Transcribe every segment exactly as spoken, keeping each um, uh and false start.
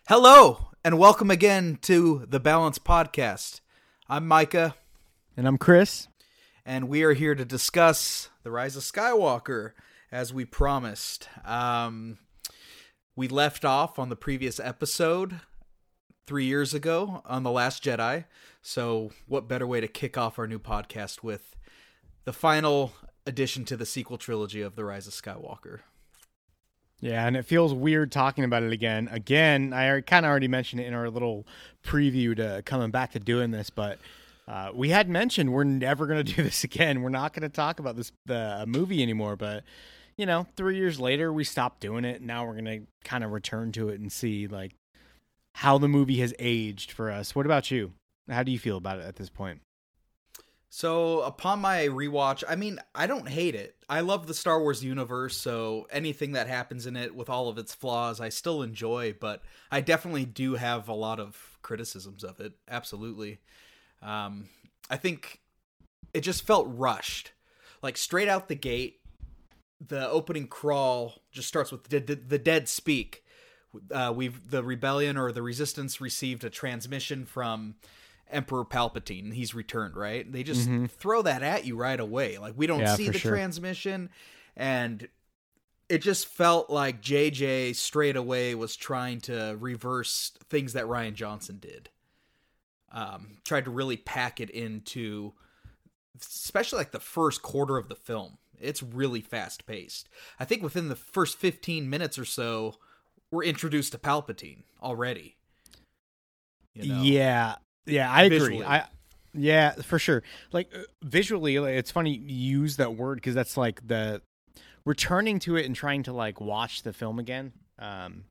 Hello, and welcome again to the Balance Podcast. I'm Micah. And I'm Chris. And we are here to discuss The Rise of Skywalker, as we promised. Um, we left off on the previous episode three years ago on The Last Jedi. So what better way to kick off our new podcast with the final addition to the sequel trilogy of The Rise of Skywalker. Yeah, and it feels weird talking about it again. Again, I kind of already mentioned it in our little preview to coming back to doing this, but uh, we had mentioned we're never going to do this again. We're not going to talk about this the movie anymore, but, you know, three years later, we stopped doing it. Now we're going to kind of return to it and see, like, how the movie has aged for us. What about you? How do you feel about it at this point? So, upon my rewatch, I mean, I don't hate it. I love the Star Wars universe, so anything that happens in it with all of its flaws, I still enjoy, but I definitely do have a lot of criticisms of it. Absolutely. Um, I think it just felt rushed. Like, straight out the gate, the opening crawl just starts with the, the, the dead speak. Uh, we've the rebellion or the resistance received a transmission from Emperor Palpatine. He's returned, right? They just mm-hmm. throw that at you right away. Like, we don't yeah, see the sure. transmission, and it just felt like J J straight away was trying to reverse things that Rian Johnson did. Um, tried to really pack it into, especially like the first quarter of the film. It's really fast paced. I think within the first fifteen minutes or so, we're introduced to Palpatine already. You know? Yeah. Yeah, I Visually. agree. I yeah, for sure. Like uh, visually, like, it's funny you use that word because that's like the returning to it and trying to like watch the film again. Um,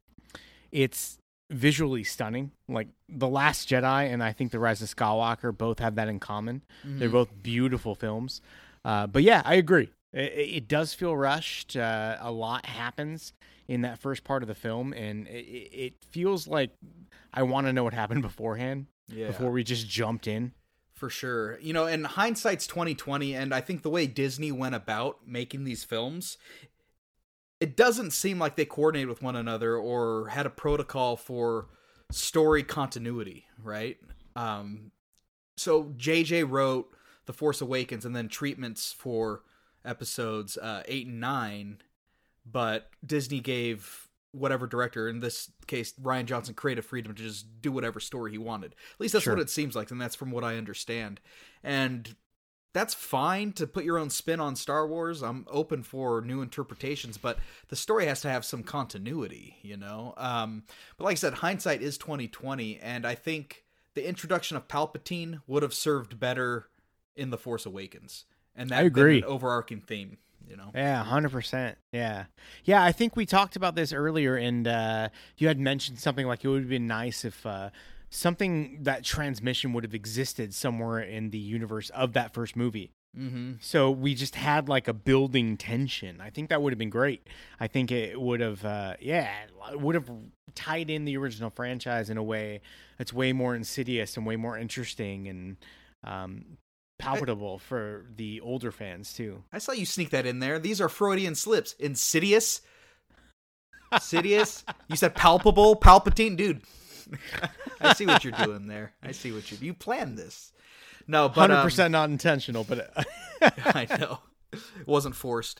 it's visually stunning. Like The Last Jedi and I think The Rise of Skywalker both have that in common. Mm-hmm. They're both beautiful films. Uh, but yeah, I agree. It, it does feel rushed. Uh, a lot happens in that first part of the film, and it, it feels like I want to know what happened beforehand. Yeah. Before we just jumped in. For sure. You know, and hindsight's twenty twenty, and I think the way Disney went about making these films, it doesn't seem like they coordinated with one another or had a protocol for story continuity, right? Um, so J J wrote The Force Awakens and then treatments for episodes uh, eight and nine, but Disney gave whatever director, in this case Rian Johnson, creative freedom to just do whatever story he wanted. At least that's sure. what it seems like, and that's from what I understand. And that's fine to put your own spin on Star Wars. I'm open for new interpretations, but the story has to have some continuity, you know? Um, but like I said, hindsight is twenty twenty, and I think the introduction of Palpatine would have served better in The Force Awakens. And that I agree. Been an overarching theme. You know? Yeah, one hundred percent. Yeah. Yeah, I think we talked about this earlier, and uh, you had mentioned something like it would have been nice if uh, something, that transmission would have existed somewhere in the universe of that first movie. Mm-hmm. So we just had like a building tension. I think that would have been great. I think it would have, uh, yeah, it would have tied in the original franchise in a way that's way more insidious and way more interesting and um palpable I, for the older fans too. I saw you sneak that in there. These are Freudian slips. Insidious. Insidious. You said palpable. Palpatine, dude. I see what you're doing there. I see what you you planned this. No, but one hundred percent um, not intentional, but I know it wasn't forced.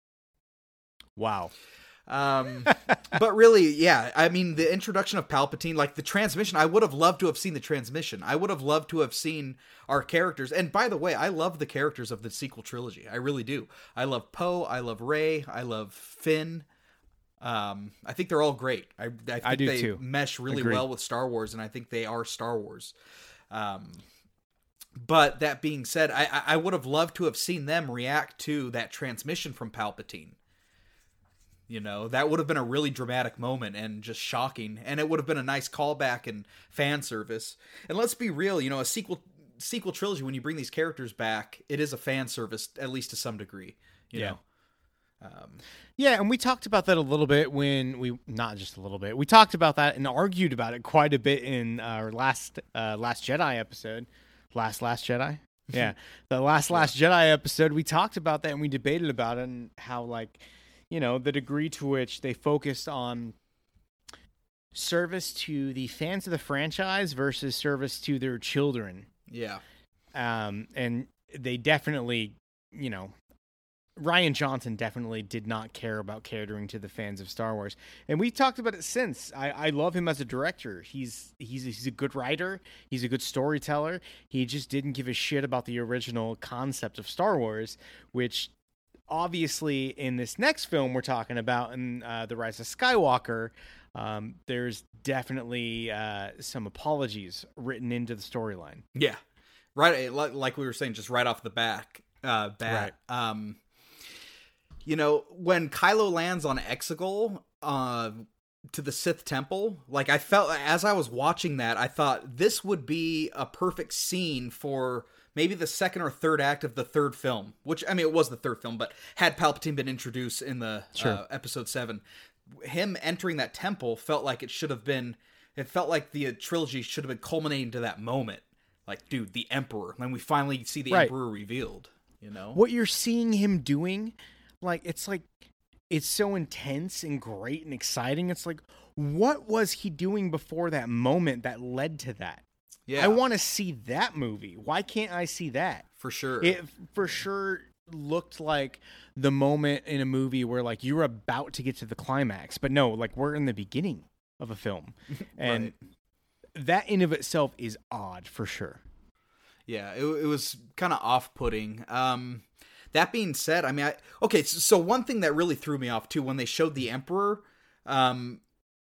Wow. Um, but really, yeah, I mean, the introduction of Palpatine, like the transmission, I would have loved to have seen the transmission. I would have loved to have seen our characters. And by the way, I love the characters of the sequel trilogy. I really do. I love Poe. I love Rey. I love Finn. Um, I think they're all great. I, I think I do they too. mesh really Agreed. well with Star Wars, and I think they are Star Wars. Um, but that being said, I, I would have loved to have seen them react to that transmission from Palpatine. You know, that would have been a really dramatic moment and just shocking. And it would have been a nice callback and fan service. And let's be real, you know, a sequel sequel trilogy, when you bring these characters back, it is a fan service, at least to some degree, you yeah. know. Um, yeah, and we talked about that a little bit when we, not just a little bit, we talked about that and argued about it quite a bit in our last uh, Last Jedi episode. Last Last Jedi? Yeah. The last Last Jedi episode, we talked about that and we debated about it and how, like, you know, the degree to which they focused on service to the fans of the franchise versus service to their children. Yeah. Um, and they definitely, you know, Rian Johnson definitely did not care about catering to the fans of Star Wars. And we talked about it since. I, I love him as a director. He's he's he's a good writer. He's a good storyteller. He just didn't give a shit about the original concept of Star Wars, which obviously in this next film we're talking about, in uh, The Rise of Skywalker, um, there's definitely uh, some apologies written into the storyline. Yeah. Right. Like we were saying, just right off the back, uh, bat. Right. Um, You know, when Kylo lands on Exegol uh, to the Sith Temple, like I felt as I was watching that, I thought this would be a perfect scene for maybe the second or third act of the third film, which, I mean, it was the third film, but had Palpatine been introduced in the Sure. uh, episode seven, him entering that temple felt like it should have been, it felt like the trilogy should have been culminating to that moment. Like, dude, the Emperor. Then we finally see the Right. Emperor revealed, you know? What you're seeing him doing, like, it's like, it's so intense and great and exciting. It's like, what was he doing before that moment that led to that? Yeah. I want to see that movie. Why can't I see that? For sure. It for sure looked like the moment in a movie where, like, you're about to get to the climax. But no, like, we're in the beginning of a film. And Right. that in of itself is odd, for sure. Yeah, it, it was kind of off-putting. Um, that being said, I mean, I, okay, so, so one thing that really threw me off, too, when they showed the Emperor, um,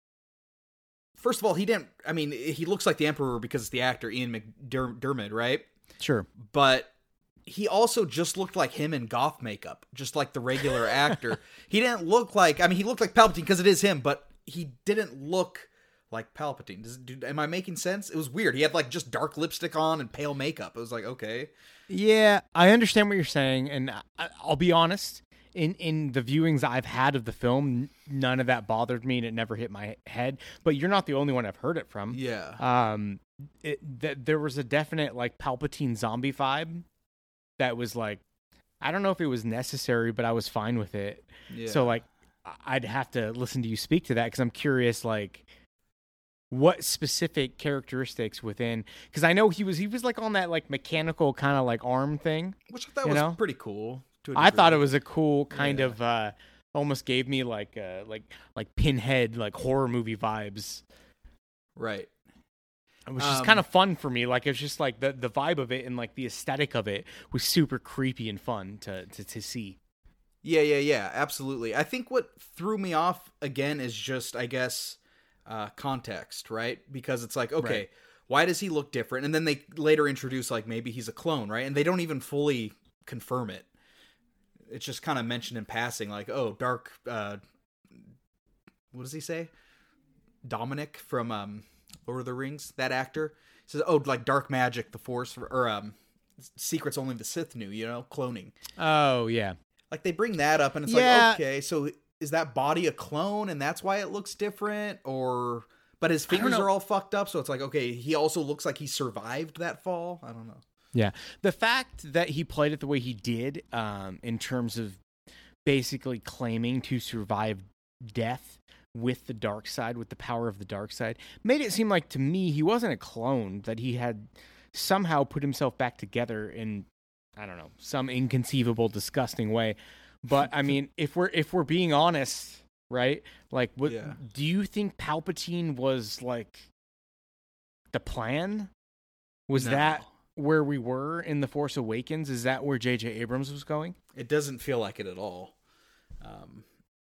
first of all, he didn't, I mean, he looks like the Emperor because it's the actor, Ian McDermott, right? Sure. But he also just looked like him in goth makeup, just like the regular actor. He didn't look like, I mean, he looked like Palpatine because it is him, but he didn't look like Palpatine. Does, do, am I making sense? It was weird. He had like just dark lipstick on and pale makeup. It was like, okay. Yeah, I understand what you're saying, and I, I'll be honest. In in the viewings I've had of the film, none of that bothered me, and it never hit my head. But you're not the only one I've heard it from. Yeah. Um, it, th- there was a definite like Palpatine zombie vibe that was like, I don't know if it was necessary, but I was fine with it. Yeah. So like, I'd have to listen to you speak to that because I'm curious, like, what specific characteristics within, because I know he was he was like on that like mechanical kind of like arm thing, which I thought you was know? pretty cool. To a I thought it degree. was a cool kind Yeah. of uh almost gave me like uh like like Pinhead like horror movie vibes, right. which is Um, kind of fun for me. Like it's just like the the vibe of it and like the aesthetic of it was super creepy and fun to to, to see. Yeah, yeah, yeah, absolutely. I think what threw me off again is just, I guess, uh, context, right? Because it's like, okay, Right. why does he look different? And then they later introduce like maybe he's a clone, right? And they don't even fully confirm it. It's just kind of mentioned in passing, like, oh, Dark, uh, what does he say? Dominic from um, Lord of the Rings, that actor says, oh, like dark magic, the Force, or um, secrets only the Sith knew, you know, cloning. Oh yeah, Like they bring that up, and it's Yeah. like, okay, so is that body a clone, and that's why it looks different, or? But his fingers know. are all fucked up, so it's like, okay, he also looks like he survived that fall. I don't know. yeah. The fact that he played it the way he did, um, in terms of basically claiming to survive death with the dark side, with the power of the dark side, made it seem like to me he wasn't a clone, that he had somehow put himself back together in, I don't know, some inconceivable, disgusting way. But I mean, if we're if we're being honest, right? Like, what Yeah. do you think Palpatine was like the plan? Was No. that where we were in The Force Awakens? Is that where J J Abrams was going? It doesn't feel like it at all. Um,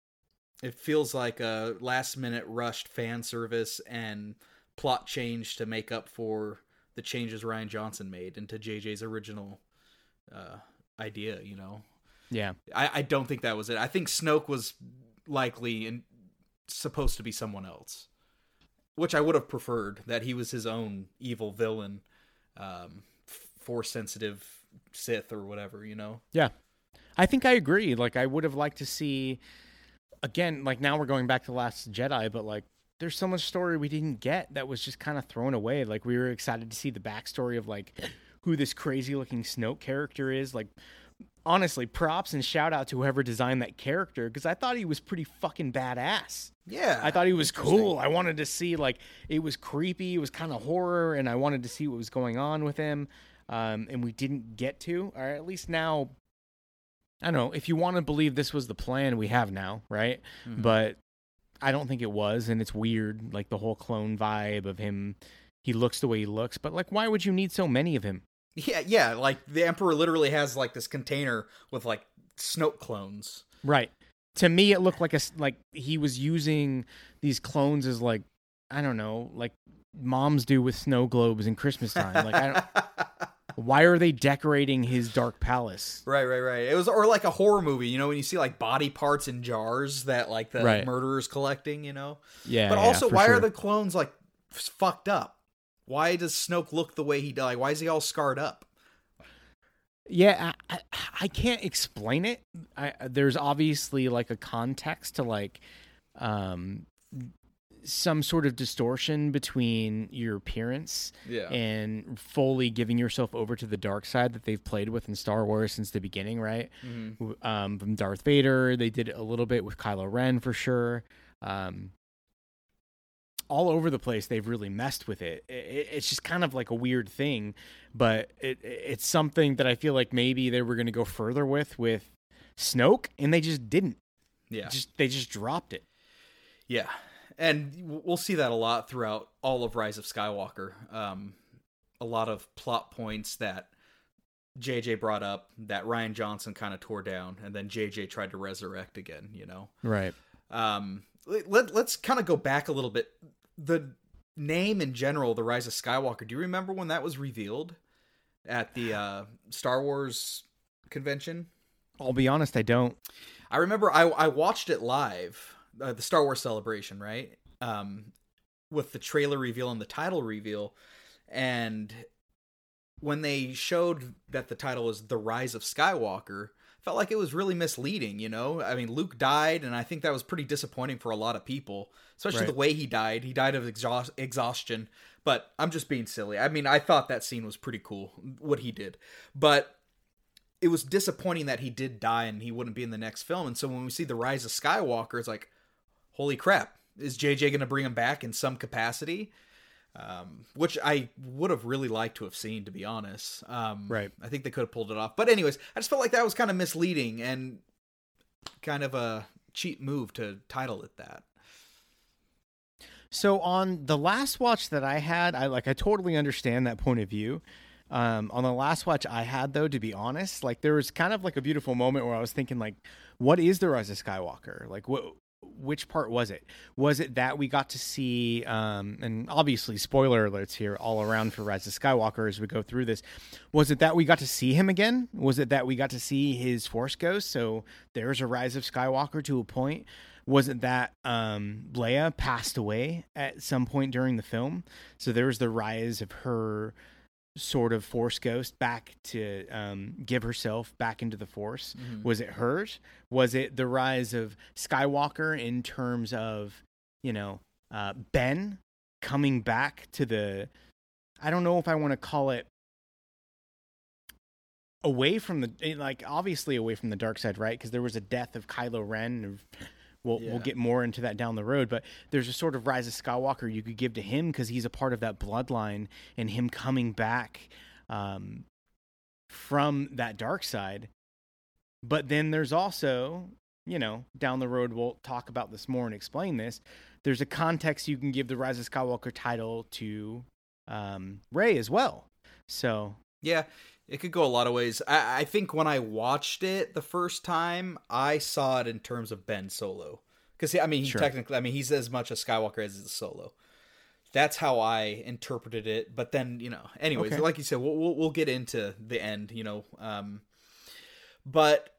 it feels like a last minute rushed fan service and plot change to make up for the changes Rian Johnson made into J J's original uh, idea, you know? Yeah. I, I don't think that was it. I think Snoke was likely and supposed to be someone else, which I would have preferred, that he was his own evil villain, um, force sensitive Sith or whatever, you know? Yeah. I think I agree. Like, I would have liked to see, again, like now we're going back to Last Jedi, but like there's so much story we didn't get that was just kind of thrown away. Like, we were excited to see the backstory of like who this crazy looking Snoke character is. Like, honestly, props and shout out to whoever designed that character, because I thought he was pretty fucking badass. Yeah. I thought he was cool. I wanted to see, like, it was creepy, it was kind of horror, and I wanted to see what was going on with him. Um, and we didn't get to, or at least now, I don't know, if you want to believe this was the plan, we have now, right? Mm-hmm. But I don't think it was, and it's weird, like the whole clone vibe of him. He looks the way he looks, but like, why would you need so many of him? Yeah, yeah, like the Emperor literally has like this container with like Snoke clones. Right. To me, it looked like a like he was using these clones as like, I don't know, like moms do with snow globes in Christmas time. Like, I don't. Why are they decorating his dark palace? Right, right, right. It was, or like a horror movie, you know, when you see like body parts in jars that like the right. murderer's collecting, you know. Yeah. But also, yeah, why sure. are the clones like fucked up? Why does Snoke look the way he does? Like, why is he all scarred up? Yeah, I, I, I can't explain it. I, there's obviously like a context to like um, some sort of distortion between your appearance yeah. and fully giving yourself over to the dark side that they've played with in Star Wars since the beginning, right? Mm-hmm. Um, from Darth Vader, they did it a little bit with Kylo Ren for sure. Um, all over the place, they've really messed with it. it. It's just kind of like a weird thing, but it, it's something that I feel like maybe they were going to go further with with Snoke, and they just didn't. Yeah, just they just dropped it. Yeah, and we'll see that a lot throughout all of Rise of Skywalker. Um, a lot of plot points that J J brought up that Rian Johnson kind of tore down, and then J J tried to resurrect again. You know, right? Um, let, let's kind of go back a little bit. The name in general, the Rise of Skywalker, do you remember when that was revealed at the uh, Star Wars convention? I'll be honest, I don't. I remember I, I watched it live, uh, the Star Wars Celebration, right? Um, with the trailer reveal and the title reveal. And when they showed that the title was The Rise of Skywalker, felt like it was really misleading, you know? I mean, Luke died, and I think that was pretty disappointing for a lot of people, especially right. the way he died. He died of exhaust- exhaustion, but I'm just being silly. I mean, I thought that scene was pretty cool, what he did. But it was disappointing that he did die and he wouldn't be in the next film. And so when we see The Rise of Skywalker, it's like, holy crap, is J J going to bring him back in some capacity? Um, which I would have really liked to have seen, to be honest. Um, right. I think they could have pulled it off. But anyways, I just felt like that was kind of misleading and kind of a cheap move to title it that. So on the last watch that I had, I like I totally understand that point of view. Um, on the last watch I had, though, to be honest, like there was kind of like a beautiful moment where I was thinking, like, what is the Rise of Skywalker? Like, what? Which part was it? Was it that we got to see, um, and obviously spoiler alerts here all around for Rise of Skywalker as we go through this, was it that we got to see him again? Was it that we got to see his Force Ghost? So there's a Rise of Skywalker to a point. Was it that um, Leia passed away at some point during the film? So there was the rise of her sort of Force Ghost back to um, give herself back into the Force. Mm-hmm. Was it hers? Was it the rise of Skywalker in terms of, you know, uh, Ben coming back to the, I don't know if I want to call it away from the, like obviously away from the dark side, right? Because there was a death of Kylo Ren. We'll yeah. we'll get more into that down the road, but there's a sort of Rise of Skywalker you could give to him because he's a part of that bloodline, and him coming back um, from that dark side. But then there's also, you know, down the road, we'll talk about this more and explain this. There's a context you can give the Rise of Skywalker title to um, Rey as well. So yeah. It could go a lot of ways. I, I think when I watched it the first time, I saw it in terms of Ben Solo. Because, I mean, he sure. technically, I mean, he's as much a Skywalker as a Solo. That's how I interpreted it. But then, you know, anyways, okay. like you said, we'll, we'll, we'll get into the end, you know. Um, but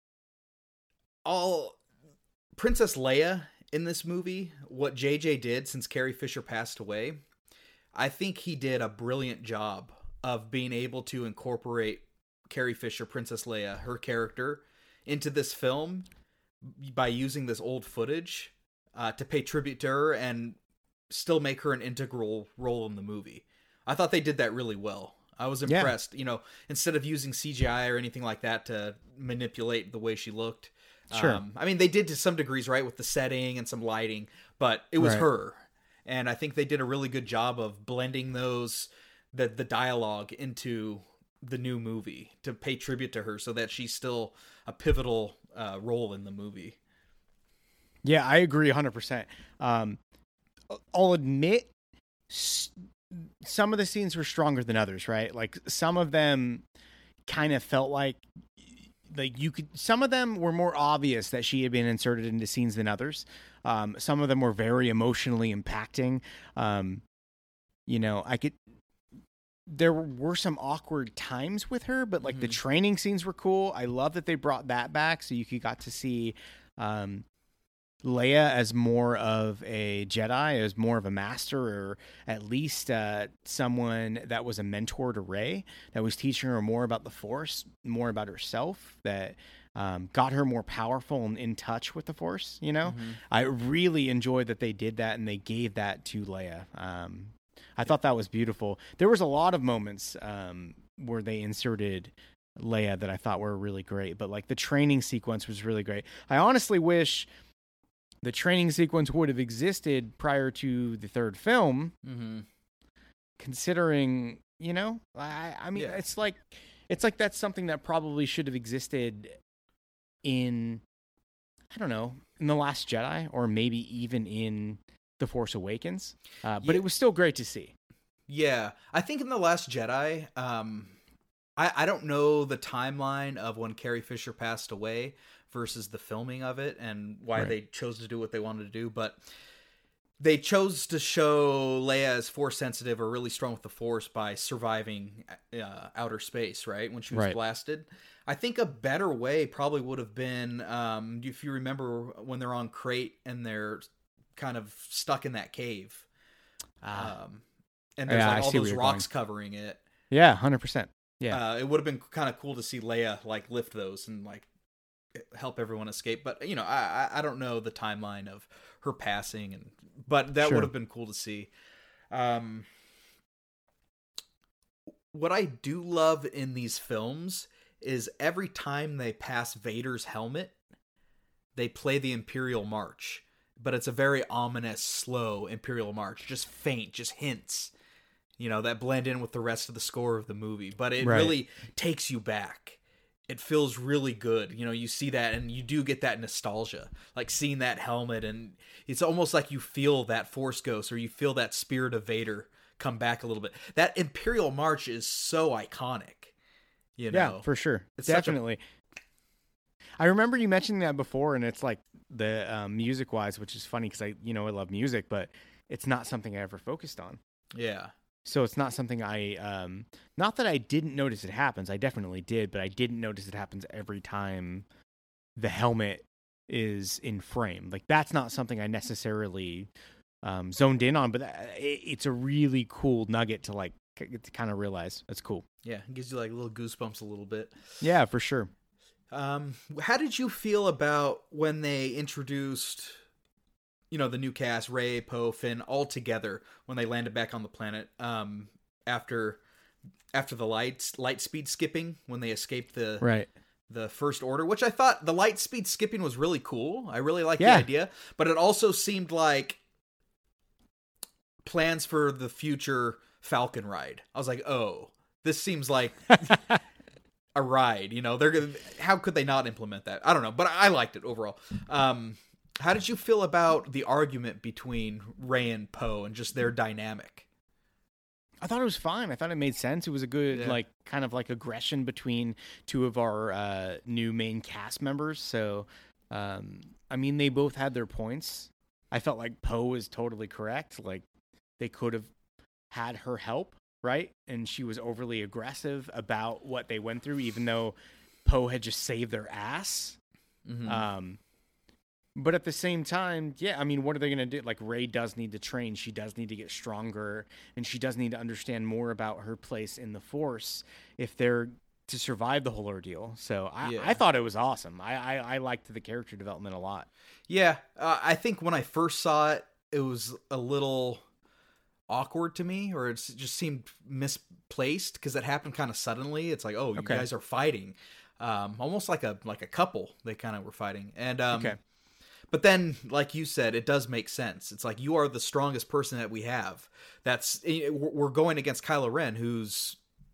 all Princess Leia in this movie, what J J did since Carrie Fisher passed away, I think he did a brilliant job of being able to incorporate Carrie Fisher, Princess Leia, her character, into this film by using this old footage uh, to pay tribute to her and still make her an integral role in the movie. I thought they did that really well. I was Yeah. impressed. You know, instead of using C G I or anything like that to manipulate the way she looked. Sure. Um, I mean, they did to some degrees, right, with the setting and some lighting, but it was Right. her. And I think they did a really good job of blending those, the, the dialogue into the new movie to pay tribute to her so that she's still a pivotal uh, role in the movie. Yeah, I agree one hundred percent. Um, I'll admit s- some of the scenes were stronger than others, right? Like some of them kind of felt like like you could some of them were more obvious that she had been inserted into scenes than others. Um, some of them were very emotionally impacting. Um, you know, I could there were some awkward times with her, but like mm-hmm. the training scenes were cool. I love that they brought that back so you could got to see um Leia as more of a Jedi, as more of a master, or at least uh, someone that was a mentor to Rey, that was teaching her more about the Force, more about herself, that um, got her more powerful and in touch with the Force, you know? Mm-hmm. I really enjoyed that they did that and they gave that to Leia. Um, I thought that was beautiful. There was a lot of moments um, where they inserted Leia that I thought were really great, but like the training sequence was really great. I honestly wish the training sequence would have existed prior to the third film, mm-hmm. considering, you know, I, I mean, yeah. it's like, it's like that's something that probably should have existed in, I don't know, in The Last Jedi, or maybe even in The Force Awakens. Uh, but yeah. It was still great to see. Yeah. I think in The Last Jedi, um, I, I don't know the timeline of when Carrie Fisher passed away versus the filming of it and why right. they chose to do what they wanted to do. But they chose to show Leia as Force sensitive or really strong with the Force by surviving uh, outer space, right? When she was right. blasted. I think a better way probably would have been, um, if you remember when they're on Crate and they're kind of stuck in that cave. Uh, um, and there's yeah, like I all those rocks going. covering it. Yeah, one hundred percent. Yeah. Uh, it would have been kind of cool to see Leia like lift those and like help everyone escape, but you know, I I don't know the timeline of her passing, and but that sure. would have been cool to see. Um, what I do love in these films is every time they pass Vader's helmet, they play the Imperial March, but it's a very ominous, slow Imperial March, just faint, just hints, you know, that blend in with the rest of the score of the movie, but it right. really takes you back. It feels really good. You know, you see that and you do get that nostalgia, like seeing that helmet, and it's almost like you feel that Force Ghost or you feel that spirit of Vader come back a little bit. That Imperial March is so iconic, you know? Yeah, for sure. It's definitely. A... I remember you mentioning that before, and it's like the um, music wise, which is funny because I, you know, I love music, but it's not something I ever focused on. Yeah. So it's not something I, um, not that I didn't notice it happens. I definitely did, but I didn't notice it happens every time the helmet is in frame. Like that's not something I necessarily um, zoned in on, but it's a really cool nugget to like to kind of realize. That's cool. Yeah, it gives you like little goosebumps a little bit. Yeah, for sure. Um, how did you feel about when they introduced, you know, the new cast, Rey, Poe, Finn, all together when they landed back on the planet, um, after, after the light, light speed skipping, when they escaped the, right. the First Order, which I thought the light speed skipping was really cool. I really liked yeah. the idea, but it also seemed like plans for the future Falcon ride. I was like, oh, this seems like a ride, you know, they're gonna, how could they not implement that? I don't know, but I liked it overall. Um, How did you feel about the argument between Rey and Poe and just their dynamic? I thought it was fine. I thought it made sense. It was a good, yeah. like, kind of like aggression between two of our uh, new main cast members. So, um, I mean, they both had their points. I felt like Poe was totally correct. Like, they could have had her help, right? And she was overly aggressive about what they went through, even though Poe had just saved their ass. Mm-hmm. Um, but at the same time, yeah, I mean, what are they going to do? Like, Rey does need to train. She does need to get stronger, and she does need to understand more about her place in the Force if they're to survive the whole ordeal. So I, yeah. I thought it was awesome. I, I, I liked the character development a lot. Yeah, uh, I think when I first saw it, it was a little awkward to me, or it's, it just seemed misplaced because it happened kind of suddenly. It's like, oh, you Okay. guys are fighting, um, almost like a like a couple. They kind of were fighting, and um, Okay. but then, like you said, it does make sense. It's like you are the strongest person that we have. That's we're going against Kylo Ren, who's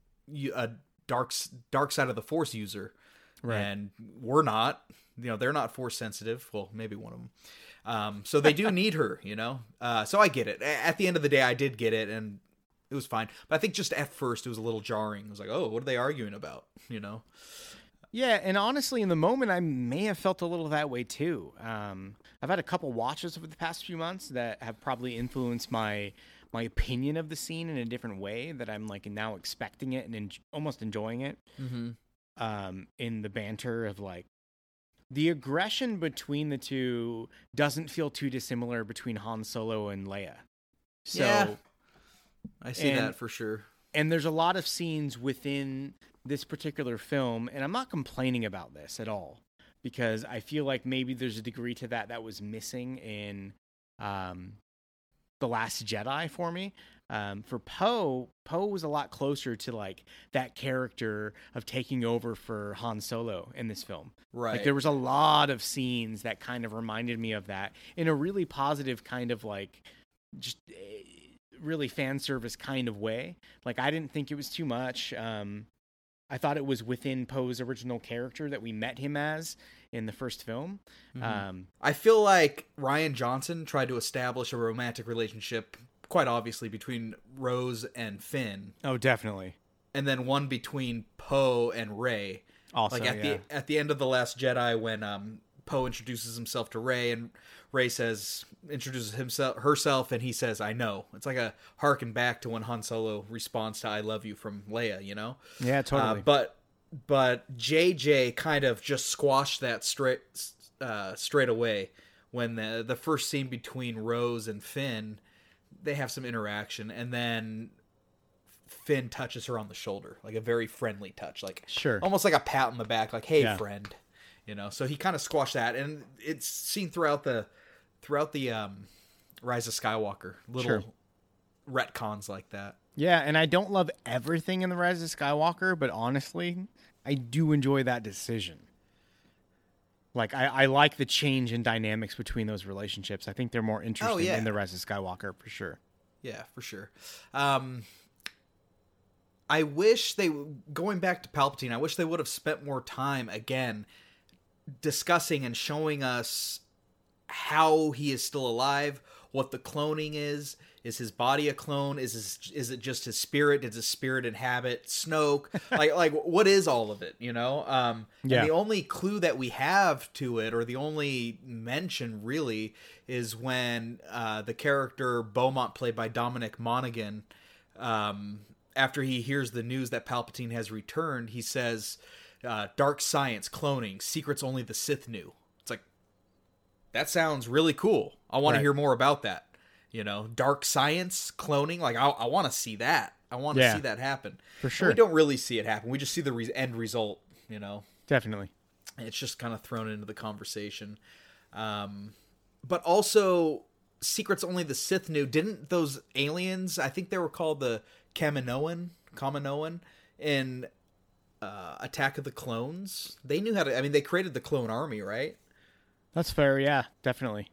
a dark dark side of the Force user, Right. and we're not. You know, they're not Force sensitive. Well, maybe one of them. Um, so they do need her, you know? Uh, so I get it. At the end of the day, I did get it, and it was fine. But I think just at first, it was a little jarring. It was like, oh, what are they arguing about, you know? Yeah, and honestly, in the moment, I may have felt a little that way too. Um, I've had a couple watches over the past few months that have probably influenced my my opinion of the scene in a different way, that I'm like now expecting it and en- almost enjoying it. Mm-hmm. Um, in the banter of like, the aggression between the two doesn't feel too dissimilar between Han Solo and Leia. So, Yeah. I see and- that for sure. and there's a lot of scenes within this particular film, and I'm not complaining about this at all, because I feel like maybe there's a degree to that that was missing in um, The Last Jedi for me. Um, for Poe, Poe was a lot closer to like that character of taking over for Han Solo in this film. Right. Like there was a lot of scenes that kind of reminded me of that in a really positive kind of like just eh, really fan service kind of way. Like I didn't think it was too much. Um, I thought it was within Poe's original character that we met him as in the first film. Mhm. Um, I feel like Rian Johnson tried to establish a romantic relationship, quite obviously, between Rose and Finn, oh, definitely. and then one between Poe and Rey. Also, Like at yeah. the at the end of The Last Jedi, when um, Poe introduces himself to Rey, and Rey says introduces himself herself, and he says, "I know." It's like a harken back to when Han Solo responds to "I love you" from Leia, you know. yeah, totally. Uh, but but J J kind of just squashed that straight uh, straight away when the the first scene between Rose and Finn, they have some interaction, and then Finn touches her on the shoulder, like a very friendly touch, like Sure. almost like a pat on the back, like "Hey, Yeah. friend," you know. So he kind of squashed that, and it's seen throughout the throughout the um, Rise of Skywalker, little Sure. retcons like that. Yeah, and I don't love everything in The Rise of Skywalker, but honestly, I do enjoy that decision. Like, I, I like the change in dynamics between those relationships. I think they're more interesting yeah. in The Rise of Skywalker, for sure. Yeah, for sure. Um, I wish they, going back to Palpatine, I wish they would have spent more time, again, discussing and showing us how he is still alive, what the cloning is. Is his body a clone? Is his, is it just his spirit? Does his spirit inhabit Snoke? like, like what is all of it, you know? Um, Yeah. And the only clue that we have to it, or the only mention really, is when uh, the character Beaumont, played by Dominic Monaghan, um, after he hears the news that Palpatine has returned, he says, uh, "Dark science, cloning, secrets only the Sith knew." It's like, that sounds really cool. I want Right. to hear more about that. You know, dark science, cloning, like I, I want to see that. I want to Yeah. see that happen. For And sure. we don't really see it happen. We just see the re- end result, you know. Definitely. And it's just kind of thrown into the conversation. Um, but also, secrets only the Sith knew. Didn't those aliens, I think they were called the Kaminoan, Kaminoan, in uh, Attack of the Clones? They knew how to, I mean, they created the clone army, right? That's fair, yeah, definitely.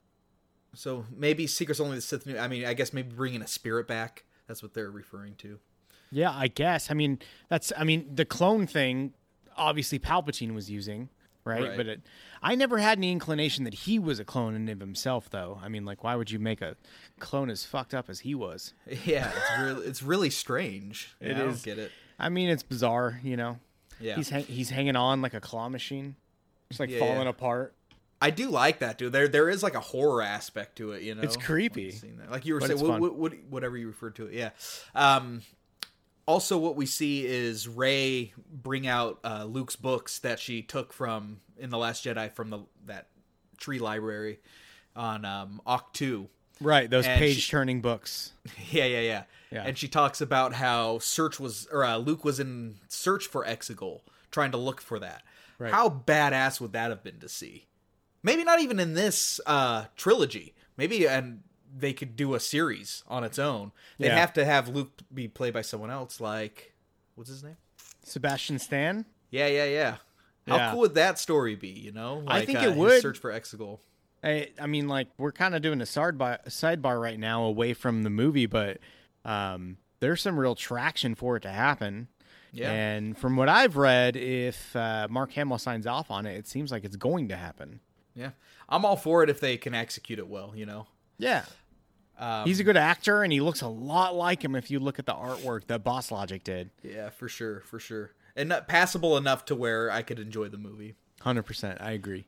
So maybe secrets only the Sith knew. I mean, I guess maybe bringing a spirit back. That's what they're referring to. Yeah, I guess. I mean, that's, I mean, the clone thing, obviously Palpatine was using, right? Right. But it, I never had any inclination that he was a clone in of himself, though. I mean, like, why would you make a clone as fucked up as he was? Yeah, it's really, it's really strange. It Yeah, I don't is. get it. I mean, it's bizarre, you know? Yeah. He's hang- he's hanging on like a claw machine, just like Yeah, falling yeah. apart. I do like that, dude. There, there is like a horror aspect to it, you know. It's creepy. Like, seeing that. Like you were But saying, it's what, fun. what, what, whatever you referred to it, yeah. Um, also, what we see is Rey bring out uh, Luke's books that she took from in the Last Jedi from the that tree library on um, Octu. Right, those And page she- turning books. Yeah, yeah, yeah, Yeah. And she talks about how search was, or uh, Luke was in search for Exegol, trying to look for that. Right. How badass would that have been to see? Maybe not even in this uh, trilogy. Maybe and they could do a series on its own. They'd Yeah. have to have Luke be played by someone else, like what's his name? Sebastian Stan. Yeah, yeah, yeah. How Yeah. cool would that story be? You know, like, I think uh, it his would. search for Exegol. I, I mean, like, we're kind of doing a sidebar, sidebar right now away from the movie, but um, there's some real traction for it to happen. Yeah. And from what I've read, if uh, Mark Hamill signs off on it, it seems like it's going to happen. Yeah, I'm all for it if they can execute it well. You know. Yeah. Um, He's a good actor, and he looks a lot like him if you look at the artwork that Boss Logic did. Yeah, for sure, for sure, and not passable enough to where I could enjoy the movie. one hundred percent. I agree.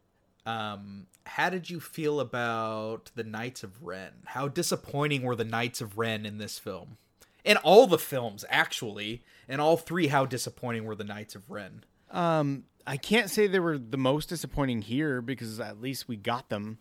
Um, how did you feel about the Knights of Ren? How disappointing were the Knights of Ren in this film? In all the films, actually. In all three, how disappointing were the Knights of Ren? Um, I can't say they were the most disappointing here because at least we got them.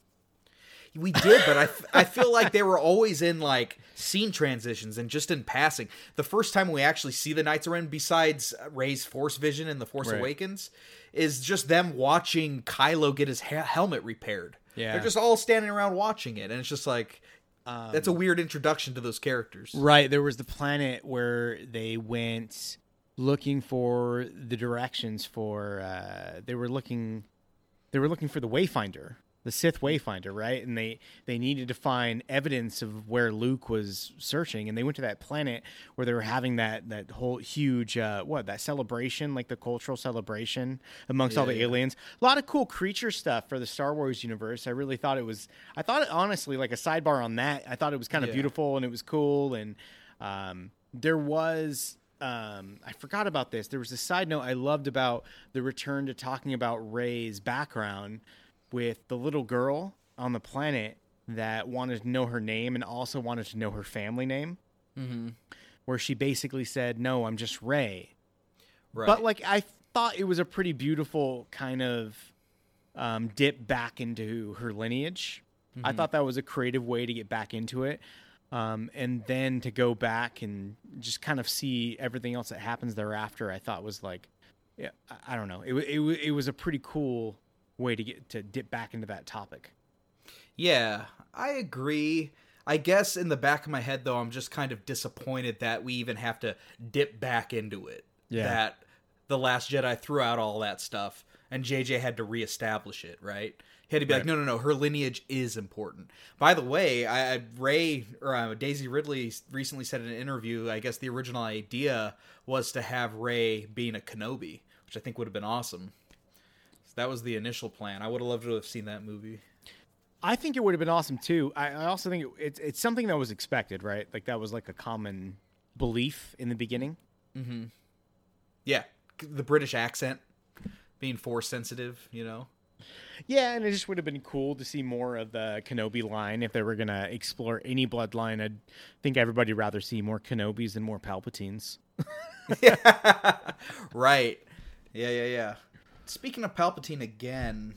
We did, but I, f- I feel like they were always in, like, scene transitions and just in passing. The first time we actually see the Knights of Ren, besides Rey's Force Vision in The Force Right. Awakens, is just them watching Kylo get his he- helmet repaired. Yeah. They're just all standing around watching it, and it's just like, Um, that's a weird introduction to those characters. Right. There was the planet where they went looking for the directions for, uh, they were looking, they were looking for the Wayfinder. The Sith Wayfinder, right? And they, they needed to find evidence of where Luke was searching, and they went to that planet where they were having that that whole huge uh, what that celebration, like the cultural celebration amongst all Yeah, the yeah. aliens. A lot of cool creature stuff for the Star Wars universe. I really thought it was. I thought it, honestly, like a sidebar on that. I thought it was kind of Yeah. beautiful and it was cool, and um, there was. Um, I forgot about this. There was a side note I loved about the return to talking about Rey's background with the little girl on the planet that wanted to know her name and also wanted to know her family name, Mm-hmm. where she basically said, "No, I'm just Rey." Right. But like, I thought it was a pretty beautiful kind of um, dip back into her lineage. I Mhm. thought that was a creative way to get back into it. Um, and then to go back and just kind of see everything else that happens thereafter, I thought was like, yeah, I, I don't know. It, wa- it, wa- it was a pretty cool way to get to dip back into that topic. Yeah, I agree. I guess in the back of my head, though, I'm just kind of disappointed that we even have to dip back into it. Yeah. That The Last Jedi threw out all that stuff, and J J had to reestablish it, right? He had to be like, Right. no, no, no, her lineage is important. By the way, I, I Ray or uh, Daisy Ridley recently said in an interview, I guess the original idea was to have Rey being a Kenobi, which I think would have been awesome. So that was the initial plan. I would have loved to have seen that movie. I think it would have been awesome too. I, I also think it, it's it's something that was expected, right? Like that was like a common belief in the beginning. Mm-hmm. Yeah, the British accent being force sensitive, you know. Yeah, and it just would have been cool to see more of the Kenobi line if they were gonna explore any bloodline. I think everybody'd rather see more Kenobis than more Palpatines. Right. Yeah, yeah, yeah. Speaking of Palpatine again,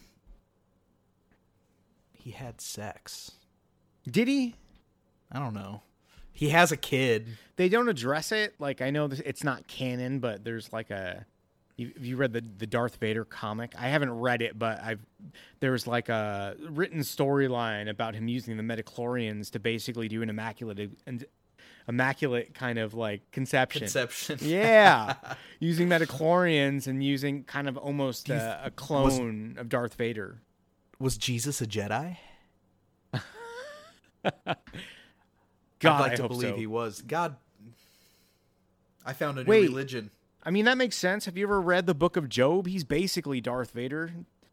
he had sex. Did he? I don't know. He has a kid. They don't address it. Like I know this, it's not canon, but there's like a. You, have you read the the Darth Vader comic? I haven't read it, but I've there's like a written storyline about him using the midichlorians to basically do an immaculate, an immaculate kind of like conception. Conception. Yeah, using midichlorians and using kind of almost Do you a, a clone of Darth Vader. Was Jesus a Jedi? God, I'd like I to hope believe so. he was. God, I found a new Wait. religion. I mean, that makes sense. Have you ever read the Book of Job? He's basically Darth Vader.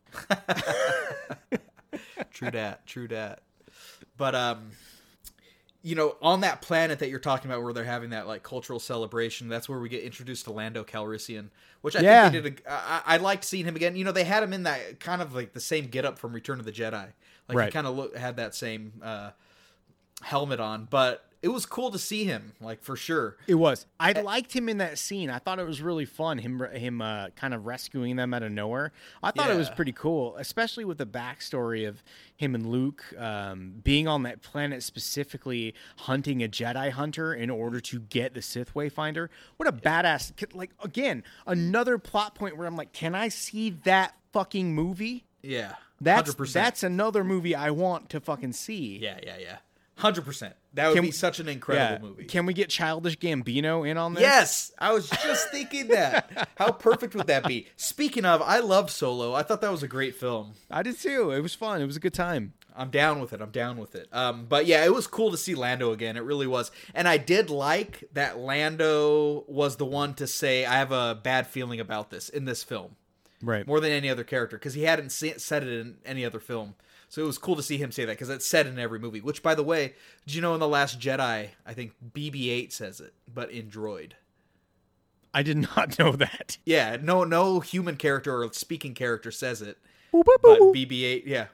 True dat, true dat. But um, you know, on that planet that you're talking about, where they're having that like cultural celebration, that's where we get introduced to Lando Calrissian, which I Yeah. think they did. A, I, I liked seeing him again. You know, they had him in that kind of like the same getup from Return of the Jedi. Like he Right. kind of look, had that same uh, helmet on, but it was cool to see him, like for sure. It was. I liked him in that scene. I thought it was really fun. Him, him, uh, kind of rescuing them out of nowhere. I thought it was Yeah. pretty cool, especially with the backstory of him and Luke um, being on that planet specifically, hunting a Jedi hunter in order to get the Sith Wayfinder. What a badass! Like again, another plot point where I'm like, can I see that fucking movie? Yeah, That's one hundred percent. that's another movie I want to fucking see. Yeah, yeah, yeah. hundred percent. That would Can be we- such an incredible Yeah. movie. Can we get Childish Gambino in on this? Yes, I was just thinking that. How perfect would that be? Speaking of, I love Solo. I thought that was a great film. I did too. It was fun. It was a good time. I'm down with it. I'm down with it. Um, but yeah, it was cool to see Lando again. It really was. And I did like that Lando was the one to say, I have a bad feeling about this in this film. Right. More than any other character, because he hadn't se- said it in any other film. So it was cool to see him say that, because it's said in every movie. Which, by the way, did you know in The Last Jedi, I think B B eight says it, but in droid. I did not know that. Yeah, no no human character or speaking character says it, Boop, boop, but boop. B B eight, yeah.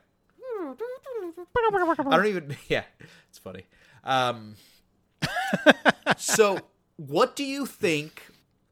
I don't even, yeah, it's funny. Um, so, what do you think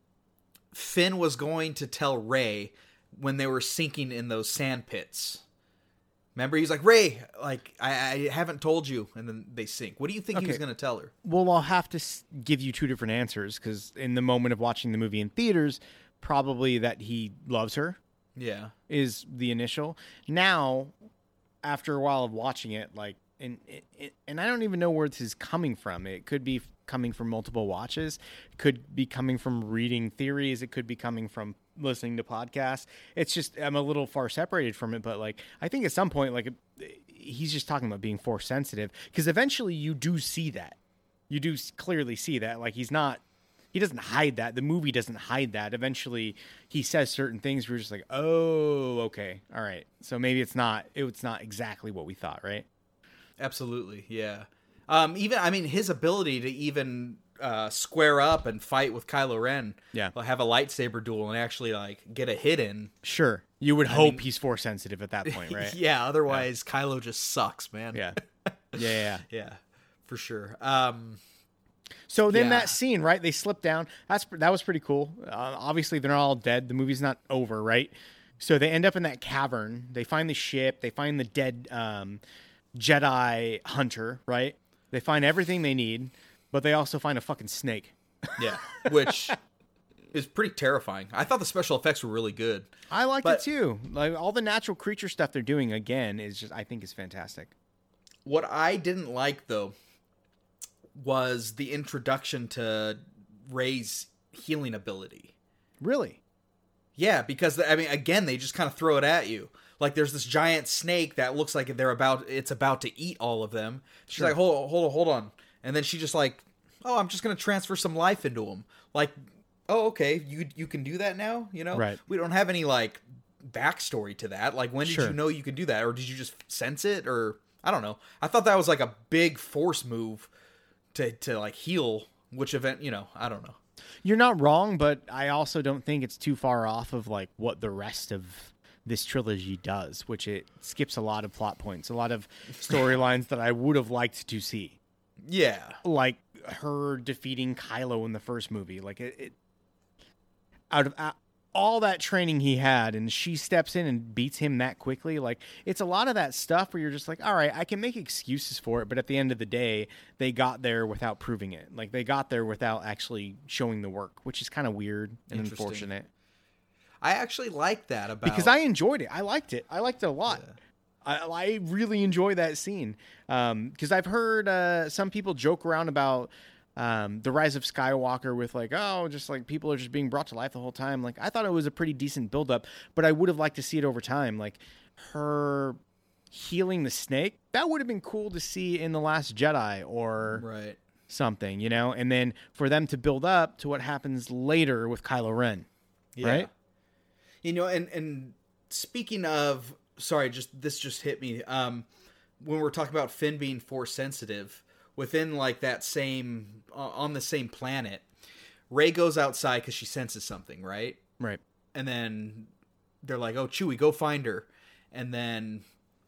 Finn was going to tell Rey when they were sinking in those sand pits? Remember, he's like, Rey, like, I, I haven't told you, and then they sink. What do you think he was Okay. going to tell her? Well, I'll have to s- give you two different answers because in the moment of watching the movie in theaters, probably that he loves her Yeah. is the initial. Now, after a while of watching it, like, and and- and I don't even know where this is coming from. It could be coming from multiple watches. It could be coming from reading theories. It could be coming from listening to podcasts. It's just I'm a little far separated from it, but like I think at some point, like he's just talking about being force sensitive because eventually you do see that. You do s- clearly see that. Like he's not. He doesn't hide that. The movie doesn't hide that. Eventually, he says certain things. We're just like, oh, okay, all right. So maybe it's not. It's not exactly what we thought, right? Absolutely, yeah. Um, even I mean, his ability to even uh, square up and fight with Kylo Ren, Yeah. like, have a lightsaber duel and actually like get a hit in. Sure. You would hope mean- he's force sensitive at that point, right? Yeah, otherwise Kylo just sucks, man. Yeah. Yeah. Yeah. yeah. yeah, for sure. Um, So then Yeah. that scene, right? They slip down. That's that was pretty cool. Uh, obviously, they're not all dead. The movie's not over, right? So they end up in that cavern. They find the ship. They find the dead um, Jedi hunter, right? They find everything they need, but they also find a fucking snake. yeah, which is pretty terrifying. I thought the special effects were really good. I liked But- it too. Like all the natural creature stuff they're doing again is just I think is fantastic. What I didn't like though was the introduction to Rey's healing ability. Really? Yeah, because I mean, again, they just kind of throw it at you. Like there's this giant snake that looks like they're about it's about to eat all of them. She's Sure. like, hold on, hold on, hold on, and then she just like, oh, I'm just gonna transfer some life into him. Like, oh, okay, you you can do that now. You know, Right. We don't have any like backstory to that. Like, when did Sure. you know you could do that, or did you just sense it, or I don't know. I thought that was like a big force move to to like heal. Which event, you know, I don't know. You're not wrong, but I also don't think it's too far off of like what the rest of this trilogy does, which it skips a lot of plot points, a lot of storylines that I would have liked to see. Yeah, Like her defeating Kylo in the first movie. Like it, it out of uh, all that training he had and she steps in and beats him that quickly. Like it's a lot of that stuff where you're just like, all right, I can make excuses for it, but at the end of the day, they got there without proving it. Like they got there without actually showing the work, which is kind of weird and Interesting. unfortunate. I actually like that about Because I enjoyed it. I liked it. I liked it a lot. Yeah. I, I really enjoy that scene. Because I've heard uh, some people joke around about um, the Rise of Skywalker with like, oh, just like people are just being brought to life the whole time. Like I thought it was a pretty decent buildup, but I would have liked to see it over time. Like her healing the snake, that would have been cool to see in The Last Jedi or right. something, you know? And then for them to build up to what happens later with Kylo Ren. Yeah. Right? You know, and and speaking of, sorry, just this just hit me. Um, when we're talking about Finn being force sensitive, within like that same uh, on the same planet, Rey goes outside because she senses something, right? Right. And then they're like, "Oh, Chewie, go find her." And then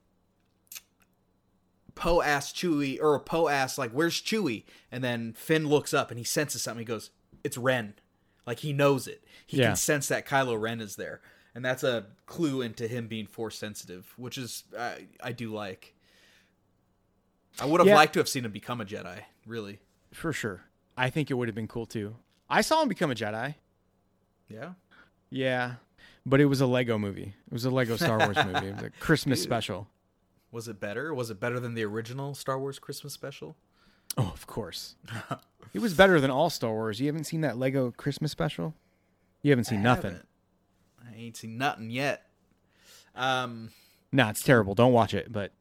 Poe asks Chewie, or Poe asks like, "Where's Chewie?" And then Finn looks up and he senses something. He goes, "It's Ren." Like he knows it. He Yeah. can sense that Kylo Ren is there, and that's a clue into him being force sensitive, which is uh, I do like. I would have Yeah. liked to have seen him become a Jedi. Really, For sure. I think it would have been cool too. I saw him become a Jedi. yeah. Yeah. But it was a Lego movie. It was a Lego Star Wars movie. It was a Christmas special. Was it better? Was it better than the original Star Wars Christmas special? Oh, of course. It was better than all Star Wars. You haven't seen that Lego Christmas special? You haven't seen I nothing. haven't. I ain't seen nothing yet. Um, Nah, it's terrible. Don't watch it, but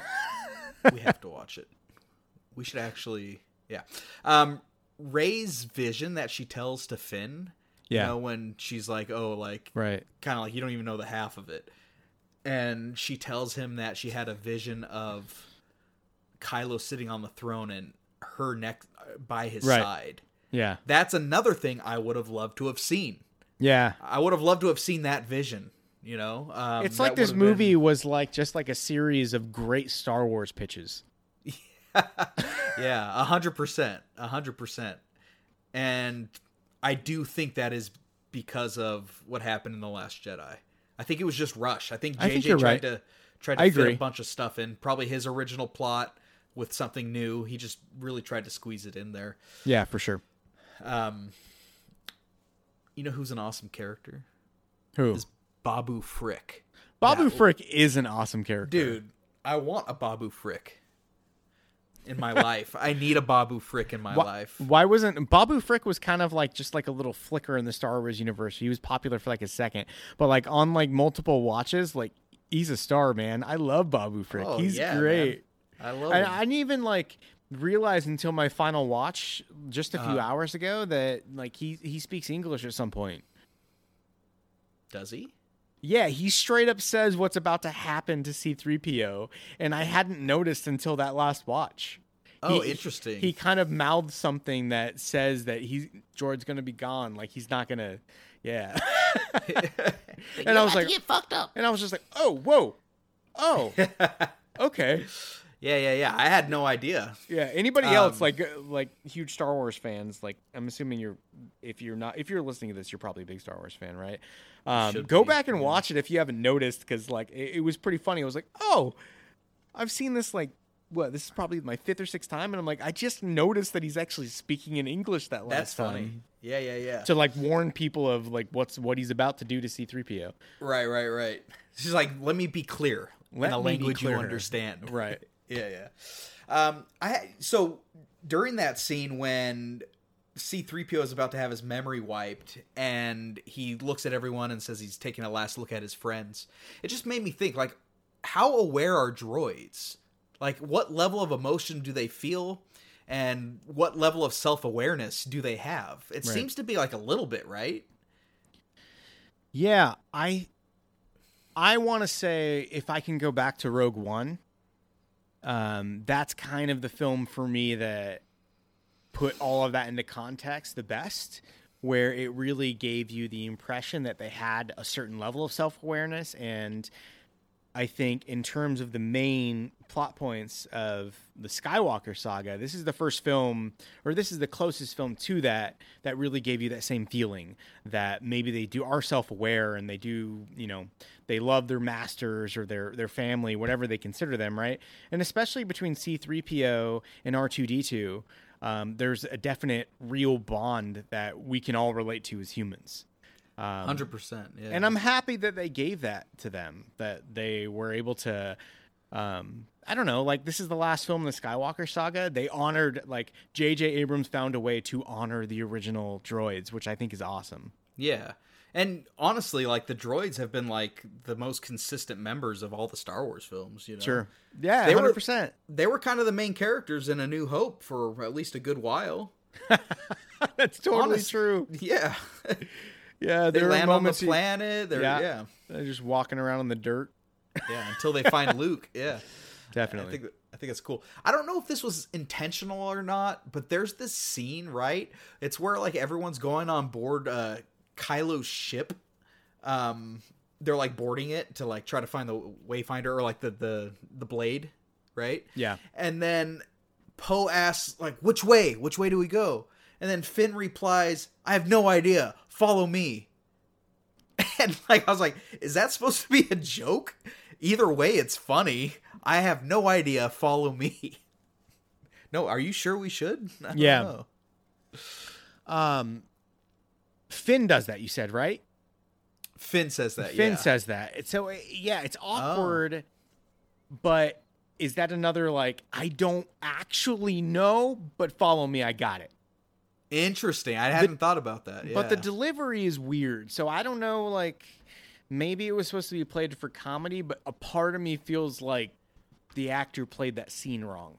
we have to watch it. We should actually, yeah. Um, Rey's vision that she tells to Finn, yeah. you know, when she's like, oh, like, right. kind of like, you don't even know the half of it. And she tells him that she had a vision of Kylo sitting on the throne and her neck by his right. side. Yeah. That's another thing I would have loved to have seen. Yeah. I would have loved to have seen that vision, you know? Um, it's like this movie been... was like just like a series of great Star Wars pitches. Yeah, a hundred percent. A hundred percent. And I do think that is because of what happened in The Last Jedi. I think it was just rushed. I think J J I think tried right. to tried to I fit agree. a bunch of stuff in. Probably his original plot with something new. He just really tried to squeeze it in there. Yeah, for sure. Um, you know who's an awesome character? Who? Is Babu Frick. Babu that, Frick is an awesome character. Dude, I want a Babu Frick in my life. I need a Babu Frick in my why, life. Why wasn't Babu Frick was kind of like just like a little flicker in the Star Wars universe. He was popular for like a second, but like on like multiple watches, like he's a star, man. I love Babu Frick. Oh, he's yeah, great. Man. I love I, him. I didn't even like realize until my final watch just a few uh, hours ago that like he he speaks English at some point. Does he? Yeah, he straight up says what's about to happen to C three P O, and I hadn't noticed until that last watch. Oh, he, interesting. He kind of mouthed something that says that he's George's gonna be gone, like he's not gonna, yeah. And I was like, get fucked up. And I was just like, oh, whoa, oh, okay. Yeah, yeah, yeah. I had no idea. Yeah. Anybody Um, else like like huge Star Wars fans? Like I'm assuming you're, if you're not, if you're listening to this, you're probably a big Star Wars fan, right? Um, Should go be, back and yeah. watch it if you haven't noticed, because like it, it was pretty funny. I was like, oh, I've seen this like what? This is probably my fifth or sixth time, and I'm like, I just noticed that he's actually speaking in English that last That's funny. time. Yeah, yeah, yeah. To like warn people of like what's what he's about to do to C three P O. Right, right, right. She's like, let me be clear Let in a me be language you clear. understand. Right. Yeah, yeah. Um, I so during that scene when C three P O is about to have his memory wiped and he looks at everyone and says he's taking a last look at his friends, it just made me think, like, how aware are droids? Like, what level of emotion do they feel? And what level of self-awareness do they have? It Right. seems to be like a little bit, right? Yeah, I I want to say if I can go back to Rogue One, um, that's kind of the film for me that put all of that into context the best, where it really gave you the impression that they had a certain level of self-awareness. And I think in terms of the main plot points of the Skywalker saga, this is the first film, or this is the closest film to that, that really gave you that same feeling that maybe they do are self-aware and they do, you know, they love their masters or their, their family, whatever they consider them, right? And especially between C three P O and R two D two, um, there's a definite real bond that we can all relate to as humans. Um, one hundred percent. Yeah. And I'm happy that they gave that to them, that they were able to, um, I don't know, like this is the last film in the Skywalker saga. They honored, like J J Abrams found a way to honor the original droids, which I think is awesome. Yeah. And honestly, like the droids have been like the most consistent members of all the Star Wars films, you know. Sure. Yeah, They one were- hundred percent. They were kind of the main characters in A New Hope for at least a good while. That's totally Honest- true. Yeah. Yeah, They there are land on the moments you- planet. They're Yeah. yeah. They're just walking around in the dirt. Yeah, until they find Luke. Yeah. Definitely. I think I think it's cool. I don't know if this was intentional or not, but there's this scene, right? It's where like everyone's going on board uh Kylo's ship. Um they're like boarding it to like try to find the Wayfinder or like the the the blade, right? Yeah. And then Poe asks like, "Which way? Which way do we go?" And then Finn replies, "I have no idea. Follow me." And like I was like, is that supposed to be a joke? Either way, it's funny. I have no idea. Follow me. No, are you sure we should? I don't Yeah. know. Um, Finn does that, you said, right? Finn says that. Finn yeah. says that. It's so, yeah, it's awkward but is that another, like, I don't actually know, but follow me, I got it. Interesting. I hadn't the, thought about that. Yeah. But the delivery is weird. So I don't know, like, maybe it was supposed to be played for comedy, but a part of me feels like the actor played that scene wrong.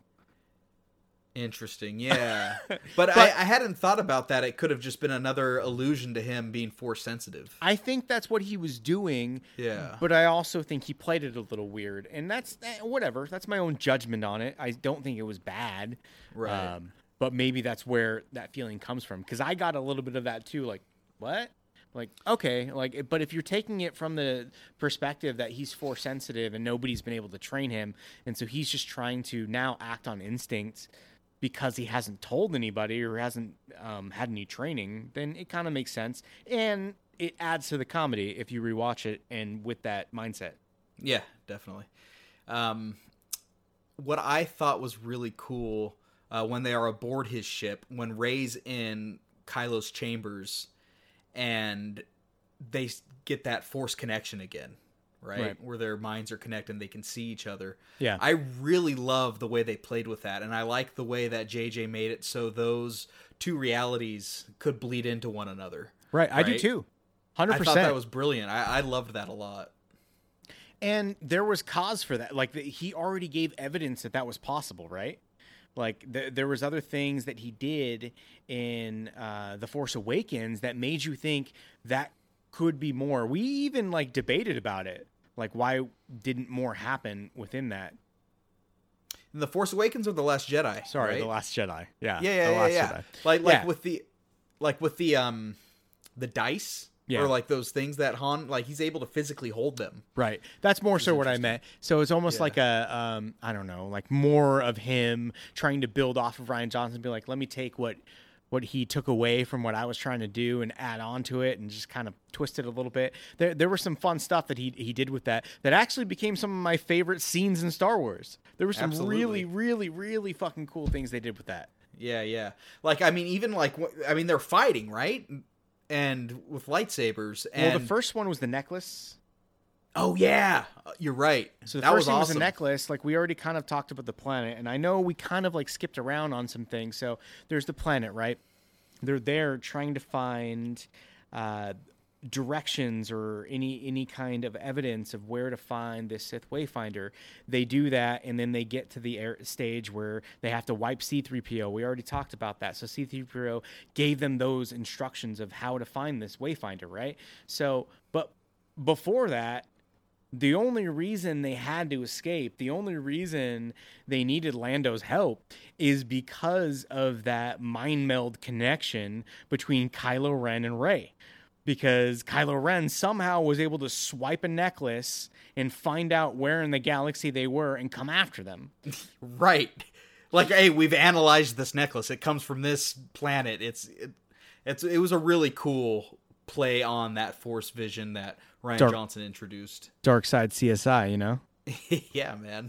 Interesting, yeah. But, but I, I hadn't thought about that. It could have just been another allusion to him being force sensitive. I think that's what he was doing. Yeah. But I also think he played it a little weird. And that's eh, whatever. That's my own judgment on it. I don't think it was bad. Right. Um, but maybe that's where that feeling comes from. Because I got a little bit of that too. Like, what? Like, okay. Like, but if you're taking it from the perspective that he's force sensitive and nobody's been able to train him, and so he's just trying to now act on instincts because he hasn't told anybody or hasn't um, had any training, then it kind of makes sense. And it adds to the comedy if you rewatch it and with that mindset. Yeah, definitely. Um, what I thought was really cool uh, when they are aboard his ship, when Rey's in Kylo's chambers and they get that force connection again. Right? right, where their minds are connected and they can see each other. Yeah, I really love the way they played with that, and I like the way that J J made it so those two realities could bleed into one another. Right, right? I do too, one hundred percent. I thought that was brilliant. I, I loved that a lot. And there was cause for that. Like, the, he already gave evidence that that was possible, right? Like, the, there was other things that he did in uh, The Force Awakens that made you think that could be more. We even, like, debated about it. Like, why didn't more happen within that? The Force Awakens or The Last Jedi? Sorry, right? The Last Jedi. Yeah, yeah, yeah, the yeah. Last yeah. Jedi. Like, like yeah. with the, like with the um, the dice, yeah. or like those things that Han, like he's able to physically hold them. Right. That's more so what I meant. So it's almost yeah. like a, um, I don't know, like more of him trying to build off of Rian Johnson, and be like, let me take what. what he took away from what I was trying to do and add on to it and just kind of twist it a little bit. There there was some fun stuff that he he did with that that actually became some of my favorite scenes in Star Wars. There were some Absolutely. really, really, really fucking cool things they did with that. Yeah, yeah. Like, I mean, even like, I mean, they're fighting, right? And with lightsabers. And... Well, the first one was the necklace. Oh, yeah. You're right. So the that first was thing awesome. was a necklace. Like, we already kind of talked about the planet, and I know we kind of like skipped around on some things. So there's the planet, right? They're there trying to find uh, directions or any any kind of evidence of where to find this Sith Wayfinder. They do that, and then they get to the air stage where they have to wipe C three P O. We already talked about that. So C three P O gave them those instructions of how to find this Wayfinder, right? So, but before that, the only reason they had to escape, the only reason they needed Lando's help is because of that mind meld connection between Kylo Ren and Rey. Because Kylo Ren somehow was able to swipe a necklace and find out where in the galaxy they were and come after them. Right. Like, hey, we've analyzed this necklace. It comes from this planet. It's it, it's it was a really cool play on that Force vision that Rian Dark, Johnson introduced. Dark Side C S I, you know? Yeah, man.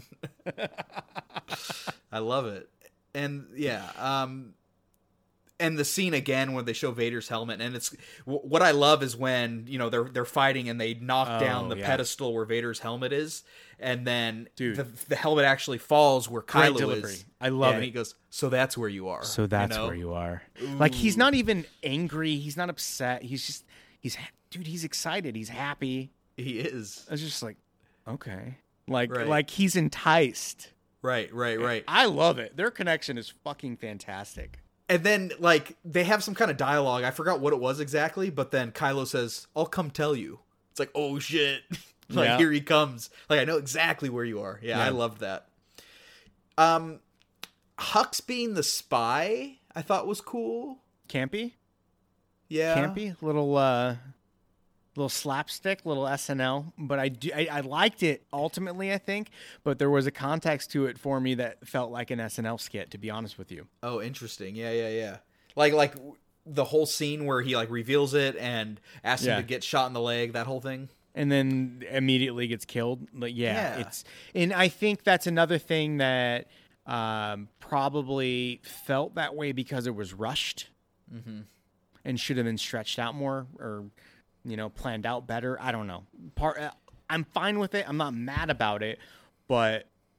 I love it. And yeah, um, and the scene again where they show Vader's helmet, and it's what I love is when, you know, they're they're fighting and they knock oh, down the yeah. pedestal where Vader's helmet is, and then Dude. the, the helmet actually falls where Great Kylo delivery. is. I love yeah, it. And he goes, "So that's where you are." So that's you know? where you are. Ooh. Like, he's not even angry. He's not upset. He's just he's dude. He's excited. He's happy. He is. I was just like, okay, like Right. like he's enticed. Right, right, right. I love it. Their connection is fucking fantastic. And then, like, they have some kind of dialogue. I forgot what it was exactly, but then Kylo says, "I'll come tell you." It's like, oh shit. Like, Yeah. here he comes. Like, I know exactly where you are. Yeah, Yeah. I loved that. Um, Hux being the spy, I thought was cool. Campy, Yeah. campy, little uh, little slapstick, little S N L. But I, do, I I liked it ultimately. I think, but there was a context to it for me that felt like an S N L skit. To be honest with you. Oh, interesting. Yeah, yeah, yeah. Like, like the whole scene where he like reveals it and asks Yeah. him to get shot in the leg. That whole thing. And then immediately gets killed. Like, yeah, Yeah. it's, and I think that's another thing that um, probably felt that way because it was rushed Mm-hmm. and should have been stretched out more or, you know, planned out better. I don't know. Part, uh, I'm fine with it. I'm not mad about it, but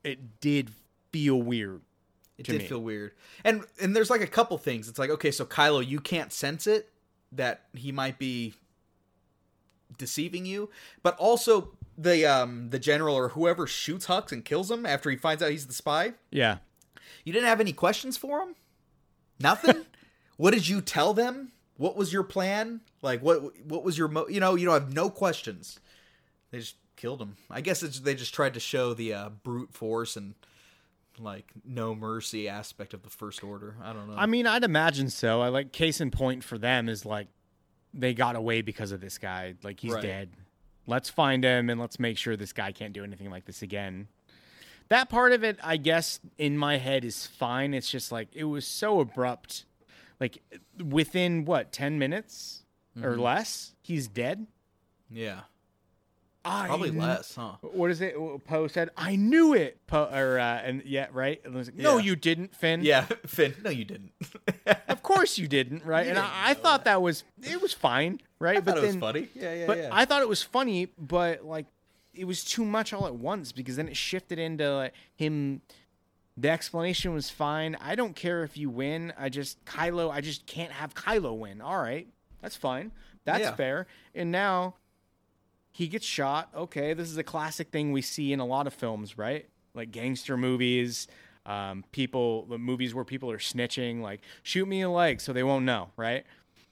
it did feel weird. It to did me. feel weird. And and there's like a couple things. It's like, okay, so Kylo, you can't sense it that he might be deceiving you, but also the um the general or whoever shoots Hux and kills him after he finds out he's the spy. Yeah. You didn't have any questions for him? Nothing? What did you tell them? What was your plan? Like what what was your mo- you know, you don't have no questions. They just killed him. I guess it's, they just tried to show the uh, brute force and like no mercy aspect of the First Order. I don't know. I mean, I'd imagine so. I like case in point for them is like they got away because of this guy. Like he's Right. dead. Let's find him and let's make sure this guy can't do anything like this again. That part of it, I guess, in my head is fine. It's just like it was so abrupt. Like within what, ten minutes or Mhm. less, he's dead. Yeah. I Probably kn- less, huh? What is it? Poe said, "I knew it." Poe, or uh, and yeah, right. And I was like, no, Yeah. you didn't, Finn. Yeah, Finn. No, you didn't. Of course you didn't, right? You and didn't I, I know thought that. was it was fine, right? I but thought then, it was funny. Yeah, yeah, but yeah. I thought it was funny, but like it was too much all at once because then it shifted into like, him. The explanation was fine. I don't care if you win. I just Kylo. I just can't have Kylo win. All right, that's fine. That's Yeah. fair. And now he gets shot. Okay, this is a classic thing we see in a lot of films, right? Like gangster movies, um, people, the movies where people are snitching, like shoot me in the leg so they won't know, right?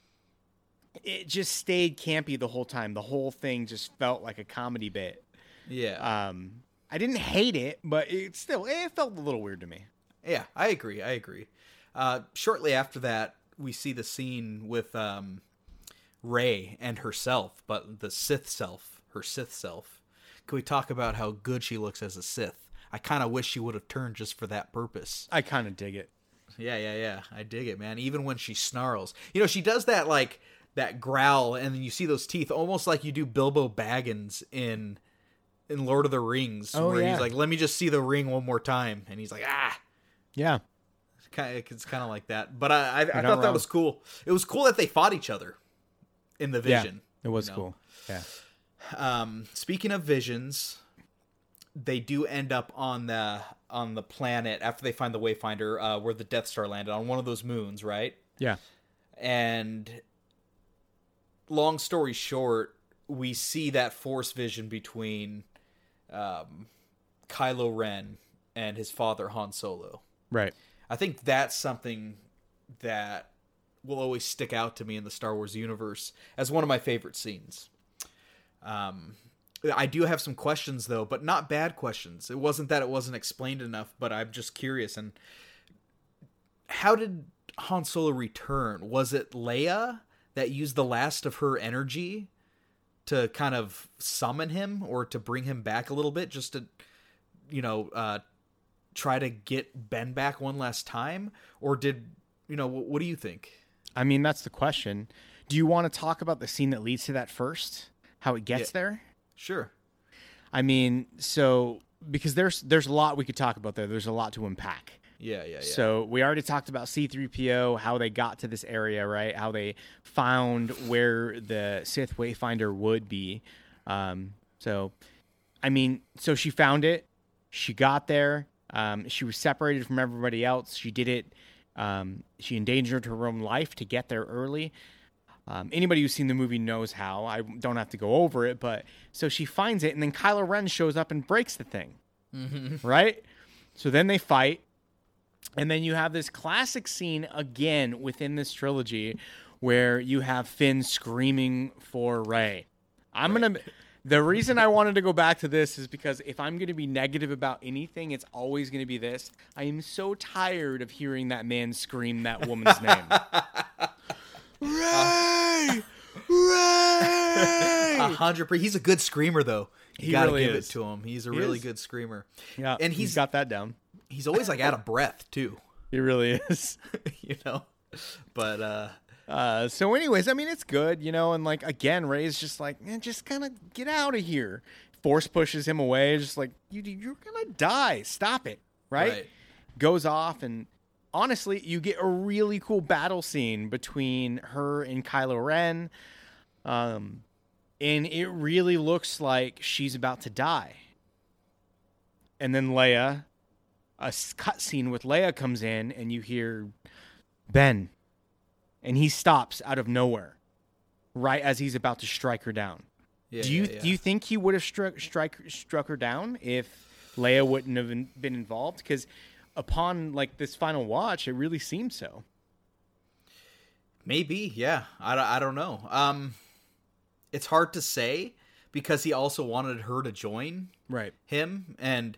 It just stayed campy the whole time. The whole thing just felt like a comedy bit. yeah. Um, I didn't hate it, but it still it felt a little weird to me. Yeah, I agree. I agree. Uh, shortly after that, we see the scene with um, Rey and herself, but the Sith self, her Sith self. Can we talk about how good she looks as a Sith? I kind of wish she would have turned just for that purpose. I kind of dig it. Yeah, yeah, yeah. I dig it, man. Even when she snarls. You know, she does that, like, that growl, and then you see those teeth, almost like you do Bilbo Baggins in in Lord of the Rings, Oh, where yeah. he's like, let me just see the ring one more time. And he's like, ah. Yeah. It's kind of, it's kind of like that. But I, I, I not thought that wrong. was cool. It was cool that they fought each other in the vision. It was you know? cool. Yeah. Um, speaking of visions, they do end up on the on the planet after they find the Wayfinder, uh, where the Death Star landed on one of those moons, right? Yeah. And long story short, we see that Force vision between um, Kylo Ren and his father Han Solo. Right. I think that's something that will always stick out to me in the Star Wars universe as one of my favorite scenes. Um, I do have some questions though, but not bad questions. It wasn't that it wasn't explained enough, but I'm just curious. And how did Han Solo return? Was it Leia that used the last of her energy to kind of summon him or to bring him back a little bit, just to, you know, uh, try to get Ben back one last time? Or did, you know, what, what do you think? I mean, that's the question. Do you want to talk about the scene that leads to that first? How it gets Yeah. there? Sure. I mean, so because there's there's a lot we could talk about there. There's a lot to unpack. Yeah, yeah, yeah. So we already talked about C three P O, how they got to this area, right? How they found where the Sith Wayfinder would be. Um, so, I mean, so she found it. She got there. Um, she was separated from everybody else. She did it. Um, she endangered her own life to get there early. Um, anybody who's seen the movie knows how. I don't have to go over it, but so she finds it, and then Kylo Ren shows up and breaks the thing, Mm-hmm. right? So then they fight, and then you have this classic scene again within this trilogy where you have Finn screaming for Rey. I'm gonna. The reason I wanted to go back to this is because if I'm going to be negative about anything, it's always going to be this. I am so tired of hearing that man scream that woman's name. Ray! Ray! A hundred percent. He's a good screamer, though. You He gotta really give is. it to him. He's a He really is. good screamer. Yeah, And he's he's- got that down. He's always like out of breath too. He really is. You know, but uh, Uh, so, anyways, I mean, it's good, you know, and like again, Ray's just like, man, just kind of get out of here. Force pushes him away, just like you, you're gonna die. Stop it, right? Right. Goes off, and honestly, you get a really cool battle scene between her and Kylo Ren, um, and it really looks like she's about to die. and then Leia, a cutscene with Leia comes in, and you hear Ben, and he stops out of nowhere, right as he's about to strike her down. Yeah, do you yeah, yeah. do you think he would have struck strike struck her down if Leia wouldn't have been involved? Because upon like this final watch, it really seemed so. Maybe, yeah. I, don't- I don't know. Um, it's hard to say because he also wanted her to join Right. him, and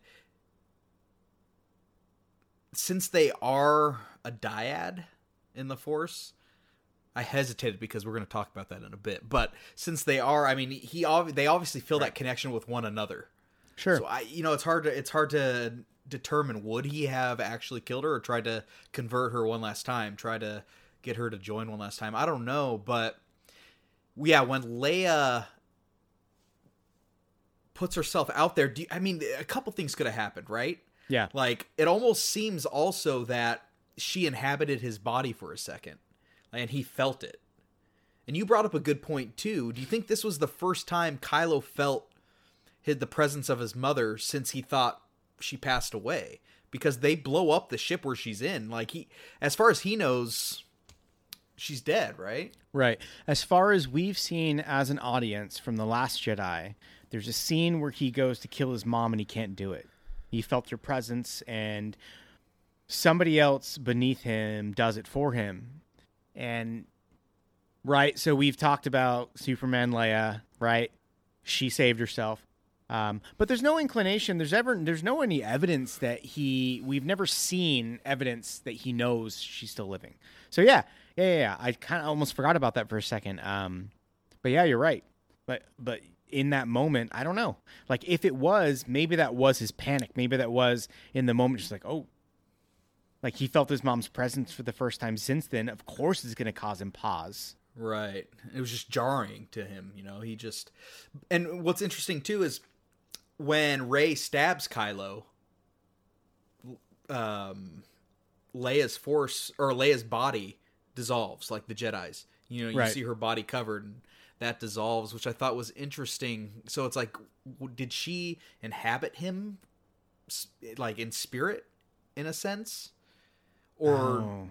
since they are a dyad in the Force, I hesitated because we're going to talk about that in a bit. But since they are, I mean, he ob- they obviously feel Right. that connection with one another. Sure. So I, you know, it's hard to it's hard to determine would he have actually killed her or tried to convert her one last time, try to get her to join one last time. I don't know, but yeah, when Leia puts herself out there, do you, I mean, a couple things could have happened, right? Yeah. Like, it almost seems also that she inhabited his body for a second, and he felt it. And you brought up a good point, too. Do you think this was the first time Kylo felt hid the presence of his mother since he thought she passed away? Because they blow up the ship where she's in. Like, he, as far as he knows, she's dead, right? Right. As far as we've seen as an audience from The Last Jedi, there's a scene where he goes to kill his mom and he can't do it. He felt her presence, and somebody else beneath him does it for him. And, right, so we've talked about Superman Leia, right? She saved herself. Um, but there's no inclination, there's ever, there's no any evidence that he, we've never seen evidence that he knows she's still living. So yeah, yeah, yeah, yeah. I kind of almost forgot about that for a second. Um, but yeah, you're right. But, but in that moment, I don't know. Like, if it was, maybe that was his panic. Maybe that was in the moment, just like, oh, like he felt his mom's presence for the first time since then. Of course it's going to cause him pause. Right. It was just jarring to him, you know, he just, and what's interesting too is when Rey stabs Kylo, um, Leia's force, or Leia's body dissolves like the Jedi's, you know, you Right. see her body covered and that dissolves, which I thought was interesting. So it's like, w- did she inhabit him s- like in spirit in a sense? Or, Oh.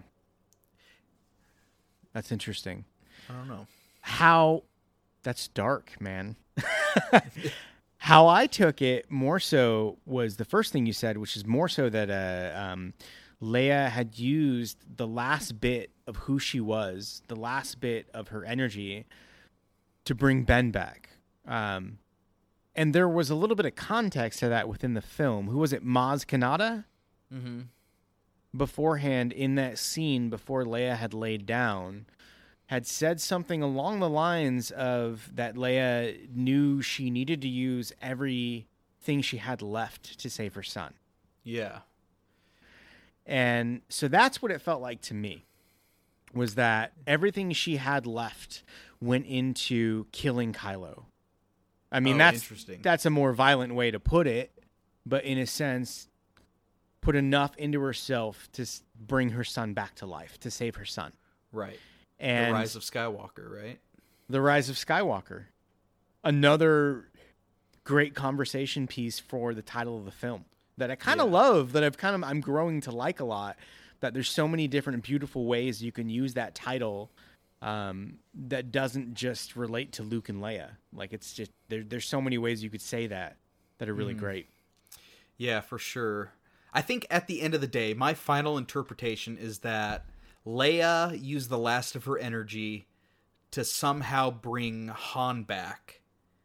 That's interesting. I don't know. How that's dark, man. How I took it more so was the first thing you said, which is more so that uh, um, Leia had used the last bit of who she was, the last bit of her energy, to bring Ben back. Um, and there was a little bit of context to that within the film. Who was it? Maz Kanata? Mm-hmm. Beforehand, in that scene, before Leia had laid down, had said something along the lines of that Leia knew she needed to use everything she had left to save her son. Yeah. And so that's what it felt like to me, was that everything she had left went into killing Kylo. I mean, Oh, that's interesting. that's a more violent way to put it, but in a sense, put enough into herself to s- bring her son back to life, to save her son. Right. And The Rise of Skywalker, right? The Rise of Skywalker. Another great conversation piece for the title of the film that I kind of Yeah. love, that I've kind of, I'm growing to like a lot, that there's so many different and beautiful ways you can use that title um, that doesn't just relate to Luke and Leia. Like, it's just, there, there's so many ways you could say that that are really Mhm. great. Yeah, for sure. I think at the end of the day, my final interpretation is that Leia used the last of her energy to somehow bring Han back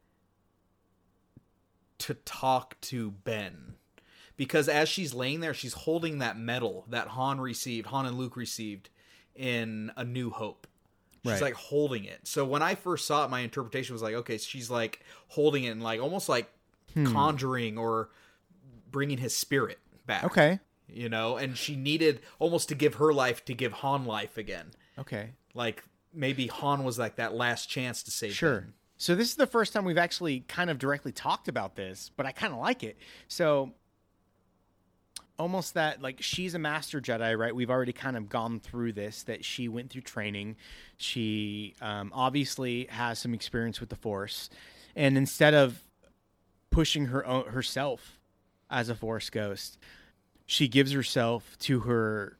to talk to Ben. Because as she's laying there, she's holding that medal that Han received, Han and Luke received in A New Hope. She's Right. like holding it. So when I first saw it, my interpretation was like, okay, she's like holding it and like almost like Hmm. conjuring or bringing his spirit back. Okay. You know, and she needed almost to give her life to give Han life again. Okay. Like maybe Han was like that last chance to save Sure. Ben. So this is the first time we've actually kind of directly talked about this, but I kind of like it. So almost that, like, she's a master Jedi, right? We've already kind of gone through this, that she went through training. She um, obviously has some experience with the Force. And instead of pushing her own, herself as a Force ghost. She gives herself to her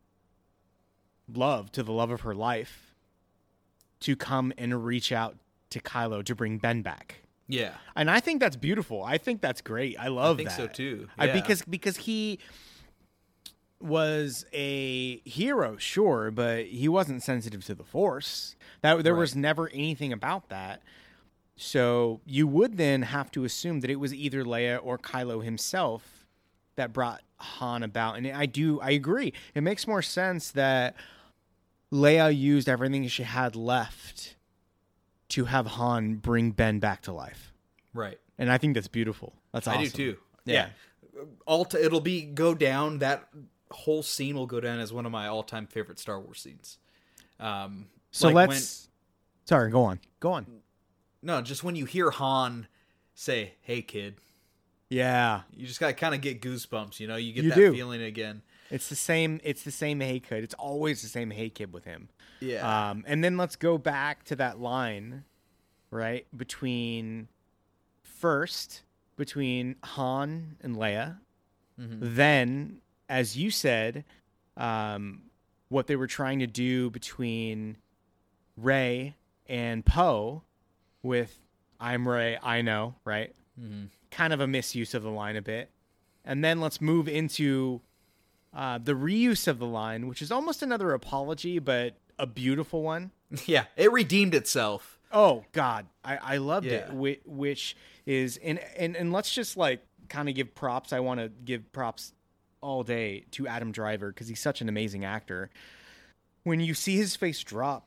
love, to the love of her life, to come and reach out to Kylo to bring Ben back. Yeah. And I think that's beautiful. I think that's great. I love that. I think that. so too. I, Yeah. because because he was a hero, sure, but he wasn't sensitive to the Force. That there Right. was never anything about that. So you would then have to assume that it was either Leia or Kylo himself that brought Han about. And I do, I agree. It makes more sense that Leia used everything she had left to have Han bring Ben back to life. Right. And I think that's beautiful. That's awesome. I do too. Yeah. yeah. All t- it'll be go down. That whole scene will go down as one of my all-time favorite Star Wars scenes. Um, So like let's. when- Sorry, go on. Go on. no, just when you hear Han say, "Hey, kid," Yeah, you just got to kind of get goosebumps. You know, you get You that do. feeling again. it's the same. It's the same Hey Kid. It's always the same Hey Kid with him. Yeah. Um, and then let's go back to that line, right between first between Han and Leia, Mhm. then, as you said, um, what they were trying to do between Rey and Poe with "I'm Rey, I know," right? Mhm. Kind of a misuse of the line a bit. And then let's move into uh, the reuse of the line, which is almost another apology, but a beautiful one. Yeah, it redeemed itself. Oh God, I, I loved Yeah. it. Which, which is and, and and let's just like kind of give props. I want to give props all day to Adam Driver because he's such an amazing actor. When you see his face drop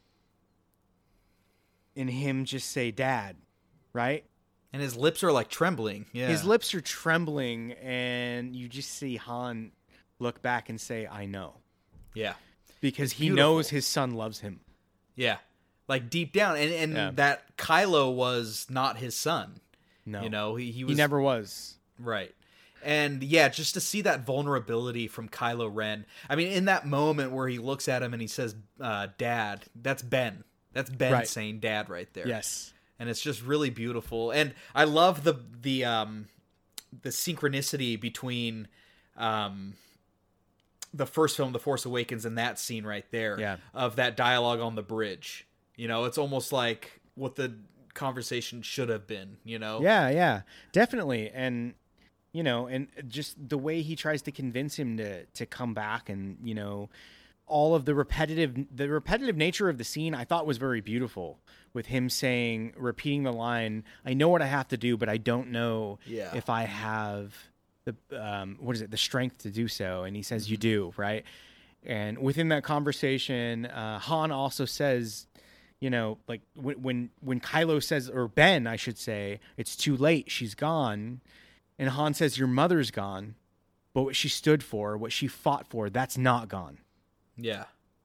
and him just say "Dad," right? And his lips are like trembling. Yeah. His lips are trembling, and you just see Han look back and say, "I know," Yeah. because It's he beautiful. knows his son loves him. Yeah. Like deep down. And, and Yeah. that Kylo was not his son. No, You know, he, he he was never was. right. And yeah, just to see that vulnerability from Kylo Ren. I mean, in that moment where he looks at him and he says, uh, "Dad," that's Ben. That's Ben Right. saying "Dad" right there. Yes, And it's just really beautiful. And I love the the um the synchronicity between um the first film, The Force Awakens, and that scene right there. Yeah. Of that dialogue on the bridge. You know, it's almost like what the conversation should have been, you know? yeah, yeah, definitely. And you know, and just the way he tries to convince him to to come back, and you know, all of the repetitive the repetitive nature of the scene I thought was very beautiful, with him saying, repeating the line, "I know what I have to do, but I don't know Yeah. if I have the um what is it the strength to do so." And he says, "You do," right? And within that conversation, uh, Han also says, you know, like when when when Kylo says, or Ben, I should say, "It's too late, she's gone," and Han says, "Your mother's gone, but what she stood for, what she fought for, that's not gone." Yeah.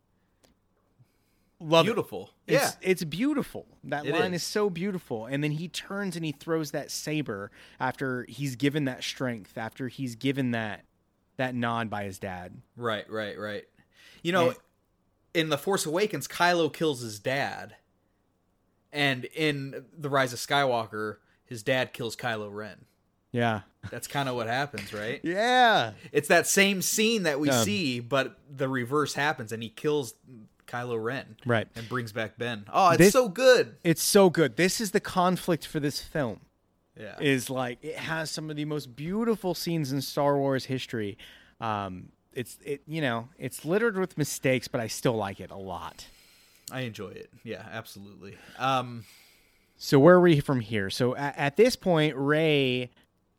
Love it. Beautiful. Yeah. It's, it's beautiful. That It line is. is so beautiful. And then he turns and he throws that saber after he's given that strength, after he's given that that nod by his dad. Right, right, right. You know, And- in The Force Awakens, Kylo kills his dad. And in The Rise of Skywalker, his dad kills Kylo Ren. Yeah. That's kind of what happens, right? Yeah. It's that same scene that we Um, see, but the reverse happens, and he kills Kylo Ren Right. and brings back Ben. Oh, it's This- so good. It's so good. This is the conflict for this film. Yeah. Is like it has some of the most beautiful scenes in Star Wars history. Um, it's it you know it's littered with mistakes, but I still like it a lot. I enjoy it. Yeah, absolutely. Um, So where are we from here? So at, at this point, Rey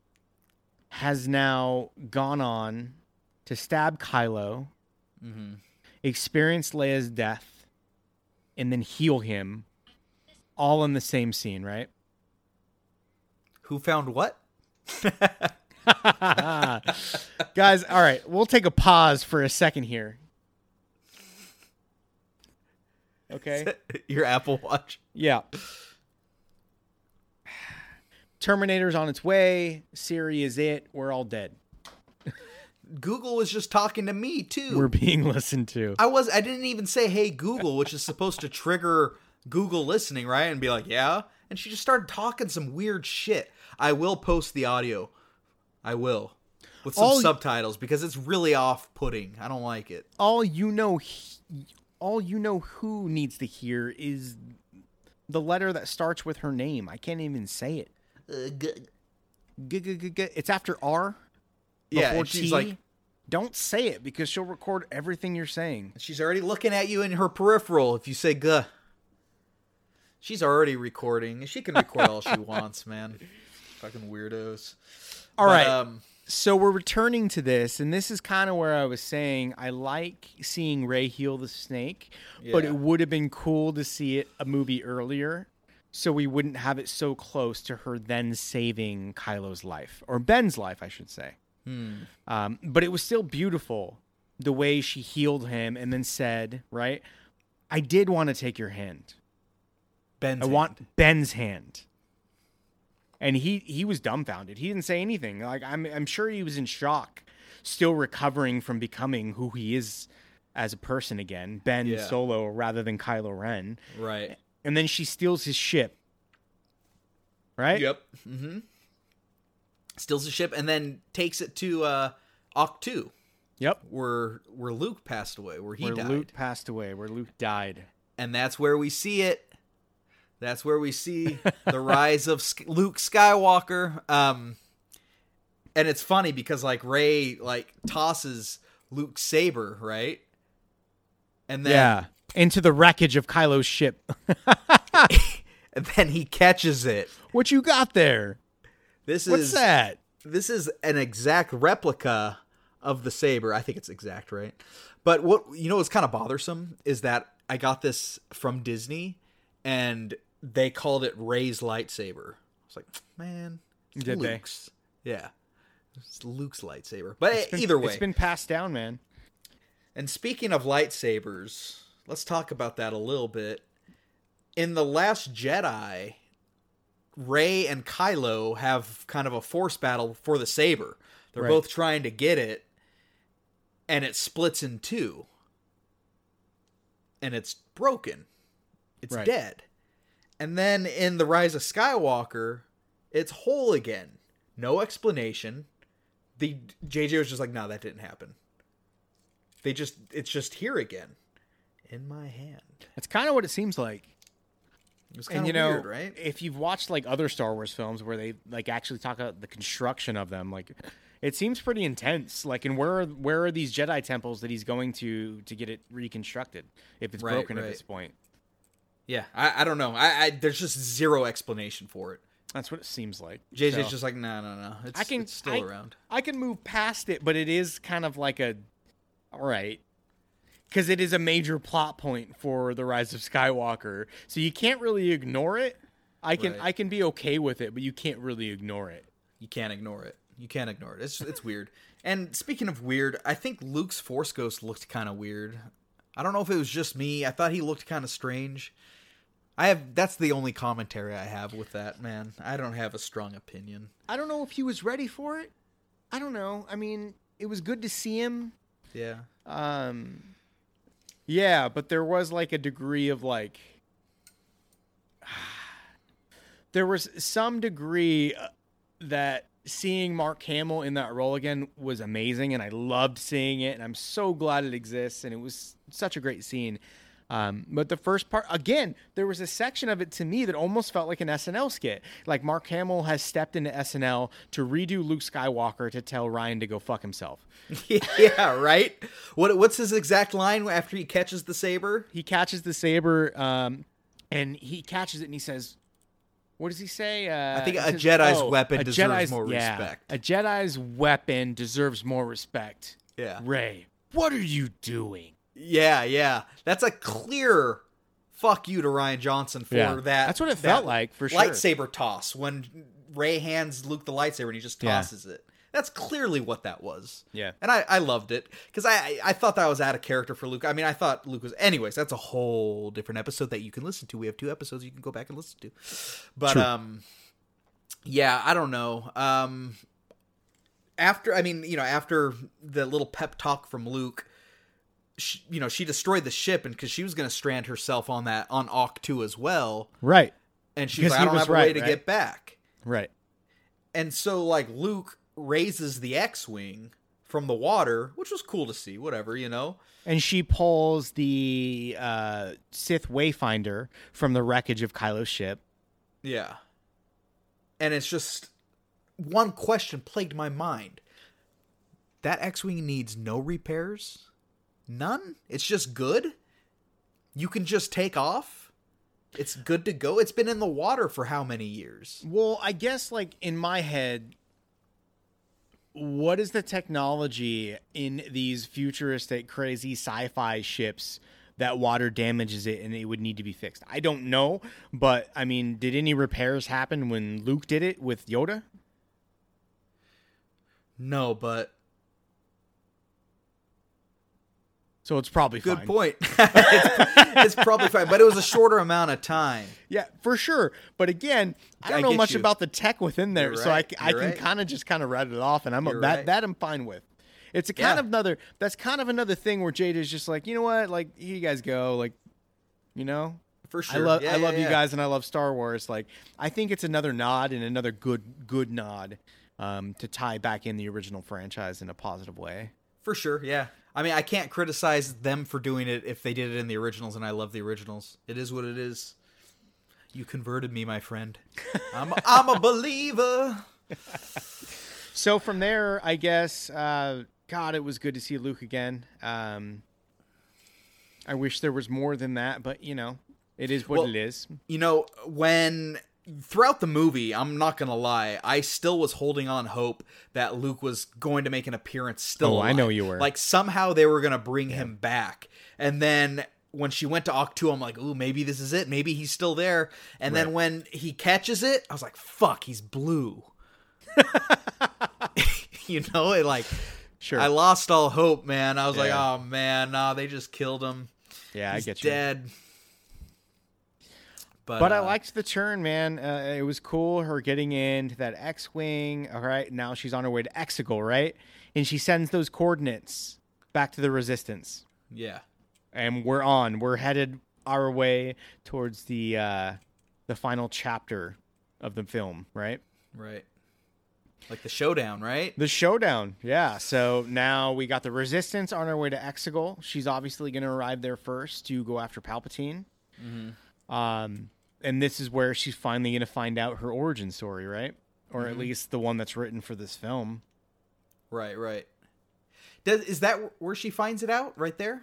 has now gone on to stab Kylo, mhm. experience Leia's death, and then heal him, all in the same scene, right? Who found what? Guys, all right, we'll take a pause for a second here. Okay? Your Apple Watch. Yeah. Terminator's on its way. Siri is it. We're all dead. Google was just talking to me too. We're being listened to. I was. I didn't even say "Hey Google," which is supposed to trigger Google listening, right? And be like, "Yeah." And she just started talking some weird shit. I will post the audio. I will. with some all, subtitles because it's really off-putting. I don't like it. All you know, he, all you know who needs to hear is the letter that starts with her name. I can't even say it. Uh, g- g- g- g- g- it's after R. Yeah, and she's T. like, don't say it because she'll record everything you're saying. She's already looking at you in her peripheral if you say "guh." She's already recording. She can record all she wants, man. Fucking weirdos. All but, right. Um, so we're returning to this, and this is kind of where I was saying I like seeing Rey heal the snake, yeah. but it would have been cool to see it a movie earlier so we wouldn't have it so close to her then saving Kylo's life, or Ben's life, I should say. Hmm. Um, but it was still beautiful the way she healed him and then said, right, I did want to take your hand. Ben's I hand. want Ben's hand. And he, he was dumbfounded. He didn't say anything. Like I'm I'm sure he was in shock, still recovering from becoming who he is as a person again, Ben yeah. Solo rather than Kylo Ren. Right. And then she steals his ship. Right? Yep. Mm-hmm. Steals the ship and then takes it to uh, Ahch-To. Yep. Where where Luke passed away, where he where died. Luke passed away, where Luke died. And that's where we see it. That's where we see the rise of Luke Skywalker. Um, and it's funny because like Rey like tosses Luke's saber, right? And then yeah, into the wreckage of Kylo's ship. and then he catches it. What you got there? This What's is that? This is an exact replica of the saber. I think it's exact, right? But what you know what's kind of bothersome is that I got this from Disney and they called it Rey's lightsaber. I was like, man, it's Did Luke's. They? Yeah. It's Luke's lightsaber. But been, either way. It's been passed down, man. And speaking of lightsabers, let's talk about that a little bit. In The Last Jedi, Rey and Kylo have kind of a force battle for the saber. They're right. both trying to get it, and it splits in two. And it's broken. It's right. dead. And then in The Rise of Skywalker, it's whole again. No explanation. The J J was just like, no, that didn't happen. They just, it's just here again. In my hand. It's kind of what it seems like. It was kind and, of you know, weird, right? If you've watched like other Star Wars films where they like actually talk about the construction of them, like it seems pretty intense. Like, and where are, where are these Jedi temples that he's going to to get it reconstructed if it's right, broken right. at this point? Yeah, I, I don't know. I, I there's just zero explanation for it. That's what it seems like. J J's so, just like, no, no, no. It's, I can, it's still I, around. I can move past it, but it is kind of like a, all right. Because it is a major plot point for The Rise of Skywalker. So you can't really ignore it. I can Right. I can be okay with it, but you can't really ignore it. You can't ignore it. You can't ignore it. It's it's weird. And speaking of weird, I think Luke's Force Ghost looked kind of weird. I don't know if it was just me. I thought he looked kind of strange. I have that's the only commentary I have with that, man. I don't have a strong opinion. I don't know if he was ready for it. I don't know. I mean, it was good to see him. Yeah. Um Yeah, but there was like a degree of like there was some degree that seeing Mark Hamill in that role again was amazing, and I loved seeing it, and I'm so glad it exists, and it was such a great scene. Um, but the first part, again, there was a section of it to me that almost felt like an S N L skit. Like Mark Hamill has stepped into S N L to redo Luke Skywalker to tell Ryan to go fuck himself. Yeah, right? What What's his exact line after he catches the saber? He catches the saber, um, and he catches it, and he says, what does he say? Uh, I think he a says, Jedi's oh, weapon a deserves Jedi's- more yeah, respect. A Jedi's weapon deserves more respect. Yeah. Rey, what are you doing? Yeah, yeah. That's a clear fuck you to Ryan Johnson for Yeah. that. That's what it that felt like, for sure. Lightsaber toss when Rey hands Luke the lightsaber and he just Yeah. tosses it. That's clearly what that was. Yeah. And I, I loved it because I, I thought that was out of character for Luke. I mean, I thought Luke was... Anyways, that's a whole different episode that you can listen to. We have two episodes you can go back and listen to. But, True. um... yeah, I don't know. Um... After, I mean, you know, after the little pep talk from Luke... She, you know, she destroyed the ship, and because she was going to strand herself on that on Ahch-To as well, Right. and she's Because like, he "I don't was have a right, way to right? get back." Right. And so, like Luke, raises the X-Wing from the water, which was cool to see, whatever, you know? And she pulls the uh, Sith Wayfinder from the wreckage of Kylo's ship. Yeah. And it's just... One question plagued my mind. That X-Wing needs no repairs? None? It's just good? You can just take off? It's good to go? It's been in the water for how many years? Well, I guess, like, in my head, what is the technology in these futuristic, crazy sci-fi ships that water damages it and it would need to be fixed? I don't know, but, I mean, did any repairs happen when Luke did it with Yoda? No, but... So it's probably Good fine. point. it's, it's probably fine, but it was a shorter amount of time. Yeah, for sure. But again, I don't I know get much you. about the tech within there, You're so I, right. I You're can right. kind of just kind of write it off, and I'm a, You're that right. that I'm fine with. It's a kind Yeah. of another. That's kind of another thing where Jada's just like, you know what, like here you guys go, like, you know. For sure. I love Yeah, I yeah, love you yeah. guys, and I love Star Wars. Like, I think it's another nod and another good good nod um, to tie back in the original franchise in a positive way. For sure, yeah. I mean, I can't criticize them for doing it if they did it in the originals, and I love the originals. It is what it is. You converted me, my friend. I'm a, I'm a believer. So from there, I guess, uh, God, it was good to see Luke again. Um, I wish there was more than that, but, you know, it is what Well, it is. You know, when throughout the movie, I'm not gonna lie, I still was holding on hope that Luke was going to make an appearance still Oh, I alive. know you were. Like, somehow they were gonna bring him back. And then when she went to Octu, I'm like, ooh, maybe this is it. Maybe he's still there. And then Right. when he catches it, I was like, fuck, he's blue. You know, it like... Sure. I lost all hope, man. I was like, Yeah. oh, man, nah, they just killed him. yeah, He's I get you. dead. But, But I uh, liked the turn, man. Uh, it was cool, her getting into that X-Wing. All right, now she's on her way to Exegol, right? And she sends those coordinates back to the Resistance. Yeah. And we're on. We're headed our way towards the uh, the final chapter of the film, right? Right. Like the showdown, right? The showdown, yeah. So now we got the Resistance on her way to Exegol. She's obviously going to arrive there first to go after Palpatine. Mm-hmm. Um, and this is where she's finally going to find out her origin story, right? Or Mm-hmm. at least the one that's written for this film. Right, right. Does, is that where she finds it out? Right there?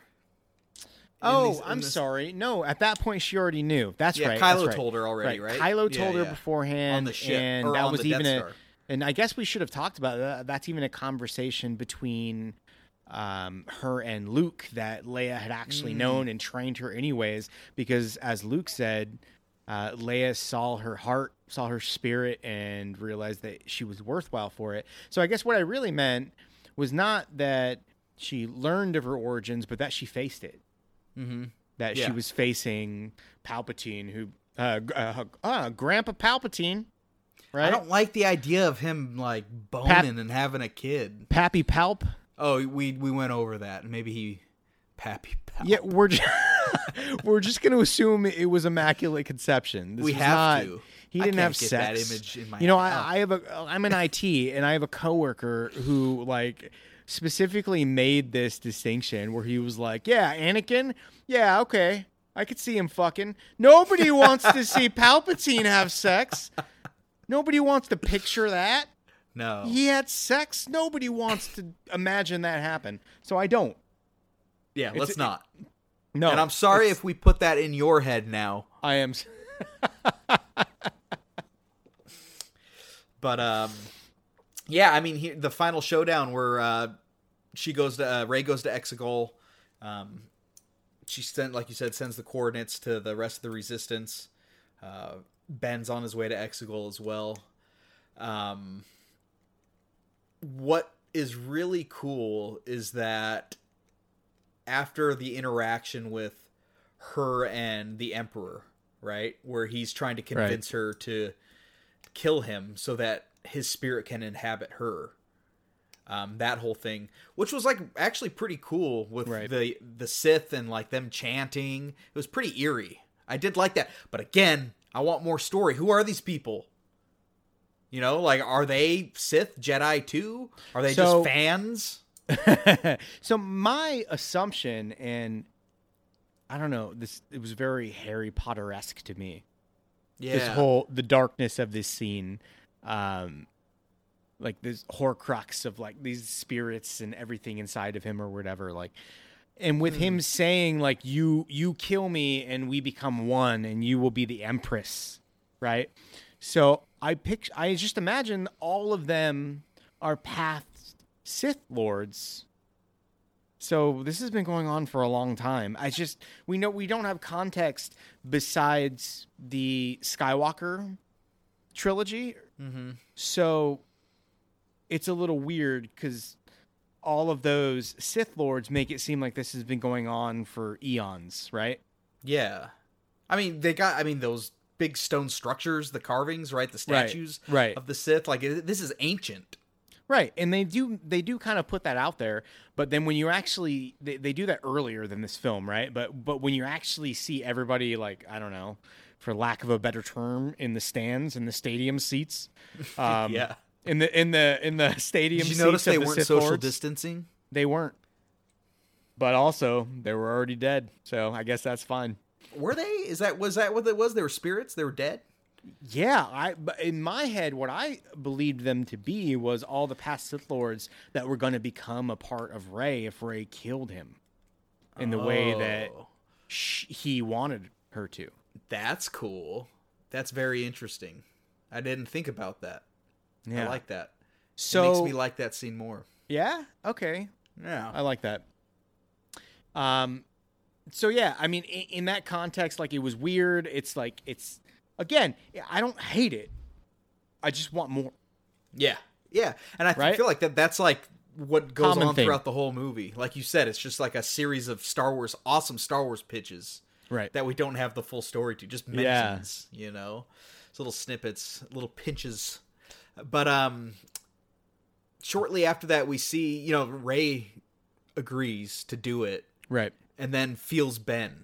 In Oh, these- in I'm this- sorry. No, at that point she already knew. That's Yeah, right. Kylo that's right. told her already, right? Kylo Yeah, told her yeah. beforehand, On the ship, and or that on was the even Death a. Star. And I guess we should have talked about that. That's even a conversation between um, her and Luke that Leia had actually Mm. known and trained her anyways. Because as Luke said, uh, Leia saw her heart, saw her spirit, and realized that she was worthwhile for it. So I guess what I really meant was not that she learned of her origins, but that she faced it. Mm-hmm. That Yeah. she was facing Palpatine, who uh, uh, uh, Grandpa Palpatine, right? I don't like the idea of him, like, boning Pap- and having a kid. Pappy Palp. Oh, we we went over that. Maybe he... Pappy Pal. Yeah, we're just, we're just going to assume it was immaculate conception. This We was have not, to. He I didn't can't have get sex. that image in my you know, head. I, I have a I'm in I T and I have a coworker who like specifically made this distinction where he was like, "Yeah, Anakin, yeah, okay, I could see him fucking. Nobody wants to see Palpatine have sex. Nobody wants to picture that. No. He had sex. Nobody wants to imagine that happen. So I don't. Yeah, let's It's- not. No, And I'm sorry it's- if we put that in your head now. I am. But um, yeah, I mean, here, the final showdown where uh, she goes to uh, Rey goes to Exegol. Um, she sent, like you said, sends the coordinates to the rest of the Resistance. Uh, Ben's on his way to Exegol as well. Um, what is really cool is that after the interaction with her and the Emperor, right, where he's trying to convince her to kill him so that his spirit can inhabit her. Um, that whole thing, which was like actually pretty cool with Right. the the Sith and like them chanting. It was pretty eerie. I did like that, but again, I want more story. Who are these people? You know, like, are they Sith Jedi too? Are they So- just fans? So my assumption, and I don't know, this it was very Harry Potter-esque to me. Yeah. This whole the darkness of this scene, um, like this Horcrux of like these spirits and everything inside of him or whatever, like, and with him saying like you you kill me and we become one and you will be the Empress, right? So I pic I just imagine all of them are past Sith Lords. So this has been going on for a long time. I just we know we don't have context besides the Skywalker trilogy. Mm-hmm. So it's a little weird because all of those Sith Lords make it seem like this has been going on for eons, right? Yeah. I mean, they got, I mean, those big stone structures, the carvings, right? The Right, statues right. of the Sith. Like, it- this is ancient. Right, and they do they do kind of put that out there, but then when you actually they, they do that earlier than this film, right? But but when you actually see everybody, like, I don't know, for lack of a better term, in the stands in the stadium seats, um, Yeah. in the in the in the stadium. Did you seats notice of they the weren't Sith social Lords, distancing? They weren't, but also they were already dead, so I guess that's fine. Were they? Is that, was that what it was? They were spirits? They were dead? Yeah, I but in my head, what I believed them to be was all the past Sith Lords that were going to become a part of Rey if Rey killed him in the way that Oh, sh- he wanted her to. that's cool. That's very interesting. I didn't think about that. Yeah, I like that. so It makes me like that scene more. yeah, okay, Yeah. I like that. Um, so yeah, I mean, in, in that context, like, it was weird. It's like it's again, I don't hate it. I just want more. Yeah. Yeah. And I th- Right? feel like that that's like what goes Common on thing. throughout the whole movie. Like you said, it's just like a series of Star Wars, awesome Star Wars pitches Right. that we don't have the full story to. Just Yeah. mentions, you know, it's little snippets, little pinches. But um, shortly after that, we see, you know, Rey agrees to do it Right. and then feels Ben.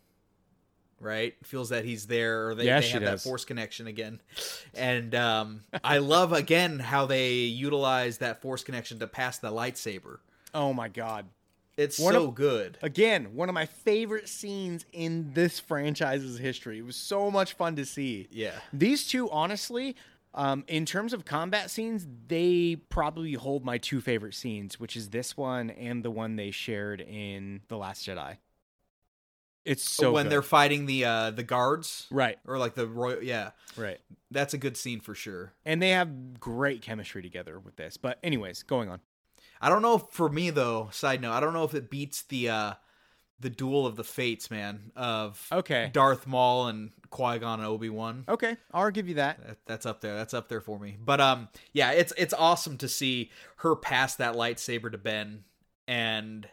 Right? Feels that he's there, or they, Yeah, they she have does. that force connection again. And um, I love, again, how they utilize that force connection to pass the lightsaber. Oh my god. It's One so of- good. Again, one of my favorite scenes in this franchise's history. It was so much fun to see. Yeah. These two, honestly, um, in terms of combat scenes, they probably hold my two favorite scenes, which is this one and the one they shared in The Last Jedi. It's so when good. they're fighting the uh, the guards. Right, Or like the royal. Yeah. right. That's a good scene for sure. And they have great chemistry together with this. But anyways, going on. I don't know if, for me, though, side note, I don't know if it beats the uh, the duel of the fates, man, of Okay. Darth Maul and Qui-Gon and Obi-Wan. Okay, I'll give you that. That- That's up there. That's up there for me. But um, yeah, it's it's awesome to see her pass that lightsaber to Ben, and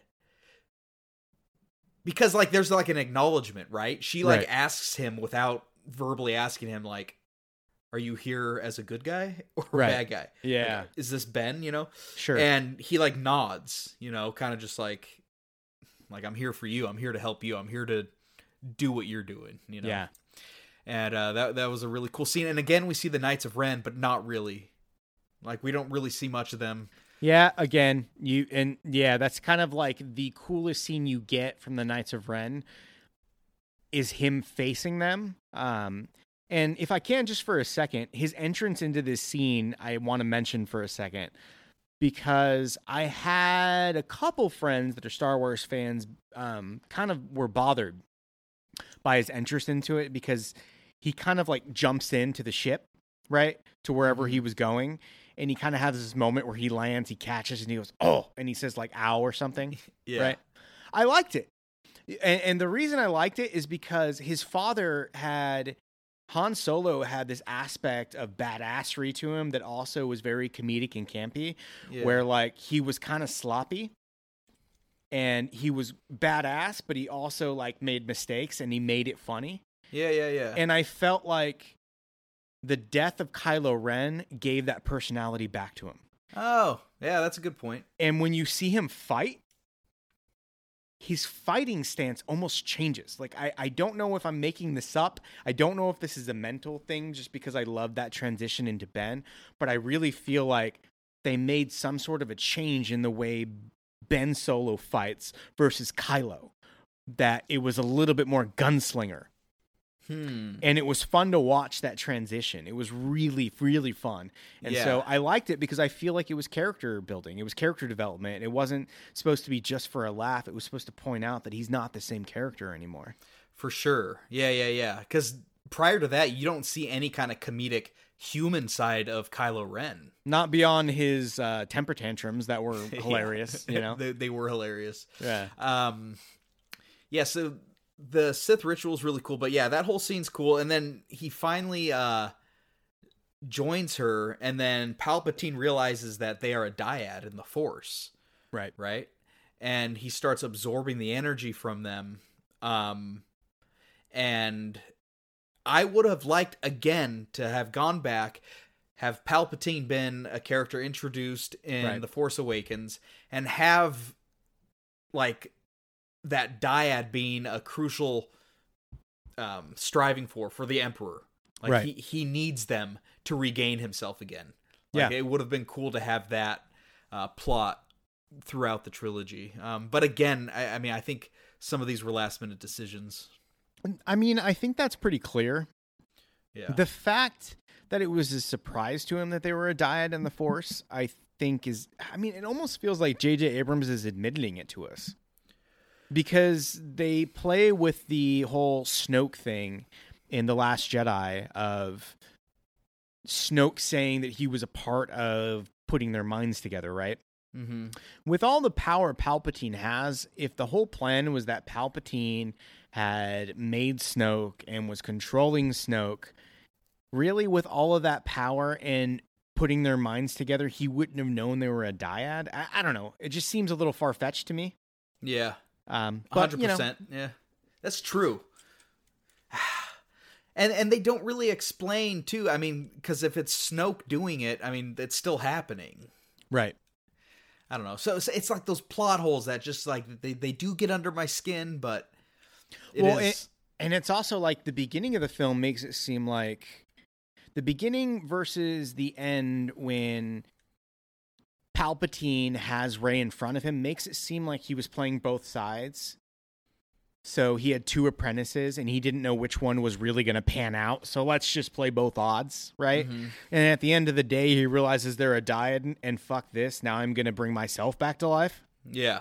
because like there's like an acknowledgement, right? She like Right. asks him without verbally asking him, like, "Are you here as a good guy or a Right. bad guy? Yeah, Like, is this Ben?" You know, sure. and he like nods, you know, kind of just like, like I'm here for you. I'm here to help you. I'm here to do what you're doing. You know. Yeah. And uh, that that was a really cool scene. And again, we see the Knights of Ren, but not really. Like, we don't really see much of them. Yeah, again, you and yeah, that's kind of like the coolest scene you get from the Knights of Ren is him facing them. Um, and if I can, just for a second, his entrance into this scene, I want to mention for a second because I had a couple friends that are Star Wars fans, um, kind of were bothered by his entrance into it because he kind of like jumps into the ship, right, to wherever he was going. And he kind of has this moment where he lands, he catches, and he goes, "Oh," and he says like "ow" or something. Yeah. Right? I liked it. And, and the reason I liked it is because his father had, Han Solo had this aspect of badassery to him that also was very comedic and campy, Yeah. where like he was kind of sloppy and he was badass, but he also like made mistakes and he made it funny. Yeah, yeah, yeah. And I felt like the death of Kylo Ren gave that personality back to him. oh, yeah, that's a good point. And when you see him fight, his fighting stance almost changes. Like, I, I don't know if I'm making this up. I don't know if this is a mental thing just because I love that transition into Ben, but I really feel like they made some sort of a change in the way Ben Solo fights versus Kylo, that it was a little bit more gunslinger. Hmm. And it was fun to watch that transition. It was really, really fun. And Yeah. so I liked it because I feel like it was character building. It was character development. It wasn't supposed to be just for a laugh. It was supposed to point out that he's not the same character anymore. For sure. Yeah, yeah, yeah. Because prior to that, you don't see any kind of comedic human side of Kylo Ren. Not beyond his uh, temper tantrums that were hilarious, you know? they, they were hilarious. Yeah. Um, yeah, so the Sith ritual is really cool, but yeah, that whole scene's cool. And then he finally uh, joins her, and then Palpatine realizes that they are a dyad in the Force. Right. Right? And he starts absorbing the energy from them. Um, and I would have liked, again, to have gone back, have Palpatine been a character introduced in Right. The Force Awakens, and have, like, that dyad being a crucial um, striving for, for the Emperor. Like, Right. he, he needs them to regain himself again. Like, Yeah. it would have been cool to have that uh, plot throughout the trilogy. Um, but again, I, I mean, I think some of these were last minute decisions. I mean, I think that's pretty clear. Yeah. The fact that it was a surprise to him that they were a dyad in the Force, I think is, I mean, it almost feels like J J Abrams is admitting it to us. Because they play with the whole Snoke thing in The Last Jedi of Snoke saying that he was a part of putting their minds together, right? Mm-hmm. With all the power Palpatine has, if the whole plan was that Palpatine had made Snoke and was controlling Snoke, really with all of that power and putting their minds together, he wouldn't have known they were a dyad? I, I don't know. It just seems a little far-fetched to me. Yeah. Um, one but, hundred you know, percent. Yeah. That's true. And and they don't really explain, too. I mean, because if it's Snoke doing it, I mean, it's still happening. right. I don't know. So it's, it's like those plot holes that just, like, they, they do get under my skin, but it Well, is... it- And it's also like the beginning of the film makes it seem like the beginning versus the end when Palpatine has Rey in front of him makes it seem like he was playing both sides. So he had two apprentices and he didn't know which one was really going to pan out. So let's just play both odds, right? Mhm. And at the end of the day, he realizes they're a dyad and, and fuck this. Now I'm going to bring myself back to life. Yeah.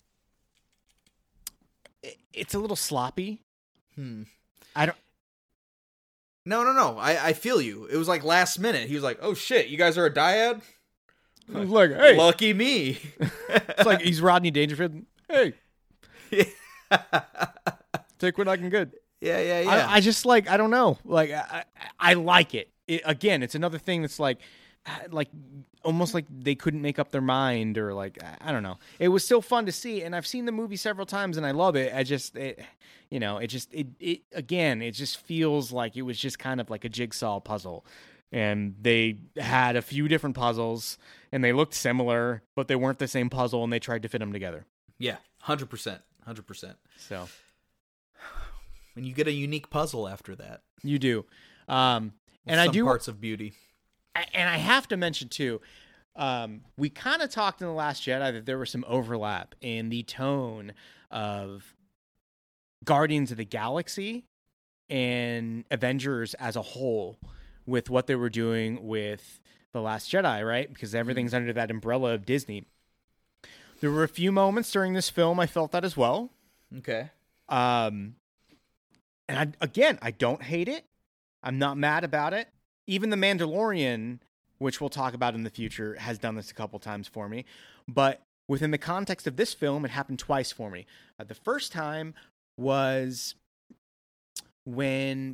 It, it's a little sloppy. Hmm. I don't. No, no, no. I, I feel you. It was like last minute. He was like, oh, shit, you guys are a dyad? Like, hey, Lucky me. it's like he's Rodney Dangerfield. Hey, yeah, take what I can get. yeah, yeah. I, I just like I don't know. Like I, I, I like it. it. Again, it's another thing that's like, like almost like they couldn't make up their mind or like I don't know. It was still fun to see, and I've seen the movie several times, and I love it. I just, it, you know, it just it it again, it just feels like it was just kind of like a jigsaw puzzle. And they had a few different puzzles, and they looked similar, but they weren't the same puzzle, and they tried to fit them together. yeah, one hundred percent. one hundred percent. So When you get a unique puzzle after that. you do. Um, and Some I do parts of beauty. and I have to mention too, um, we kind of talked in The Last Jedi that there was some overlap in the tone of Guardians of the Galaxy and Avengers as a whole with what they were doing with The Last Jedi, right? Because everything's under that umbrella of Disney. There were a few moments during this film I felt that as well. Okay. Um, and I, again, I don't hate it. I'm not mad about it. Even The Mandalorian, which we'll talk about in the future, has done this a couple times for me. But within the context of this film, it happened twice for me. Uh, the first time was when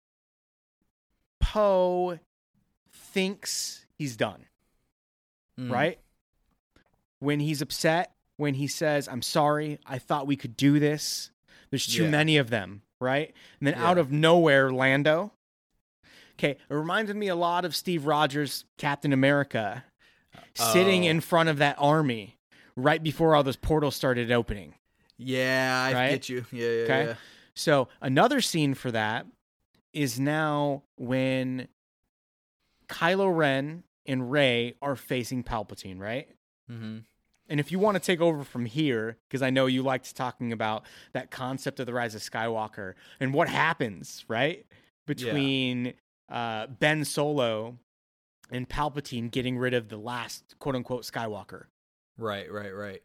Poe thinks he's done, Mm. right? When he's upset, when he says, I'm sorry, I thought we could do this. There's too Yeah. many of them, right? And then Yeah. out of nowhere, Lando. Okay, it reminded me a lot of Steve Rogers' Captain America sitting Oh. in front of that army right before all those portals started opening. Yeah, I right? get you. Yeah, yeah, Okay. yeah. So another scene for that is now when Kylo Ren and Rey are facing Palpatine, right? Mm-hmm. And if you want to take over from here, because I know you liked talking about that concept of the Rise of Skywalker and what happens, right? Between yeah. uh, Ben Solo and Palpatine getting rid of the last quote unquote Skywalker. Right, right, right.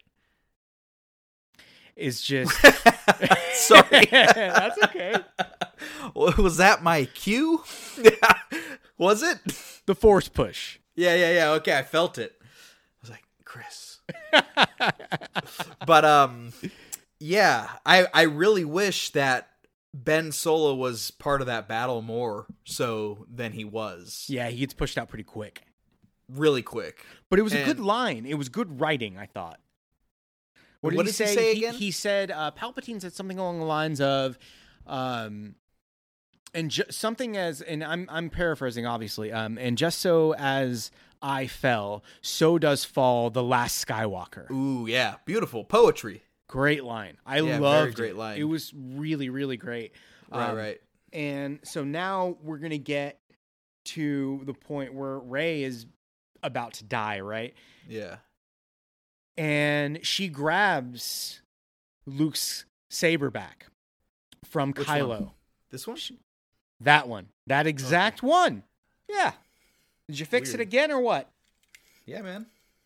Is just sorry. That's okay. Was that my cue? Was it? The Force push. Yeah, yeah, yeah. Okay, I felt it. I was like, Chris. But um yeah, I I really wish that Ben Solo was part of that battle more so than he was. Yeah, he gets pushed out pretty quick. Really quick. But it was and, a good line. It was good writing, I thought. What did, what he, did say? he say he, again? He said, uh, Palpatine said something along the lines of, um, and ju- something as, and I'm I'm paraphrasing, obviously, um, and just so as I fell, so does fall the last Skywalker. Ooh, yeah, beautiful poetry. Great line. I yeah, loved very great it. line. It was really, really great. Right, um, right. And so now we're gonna get to the point where Rey is about to die, right? Yeah. And she grabs Luke's saber back from Which Kylo. one? This one? That one. That exact okay. one. Yeah. Did you fix Weird. it again or what? Yeah, man.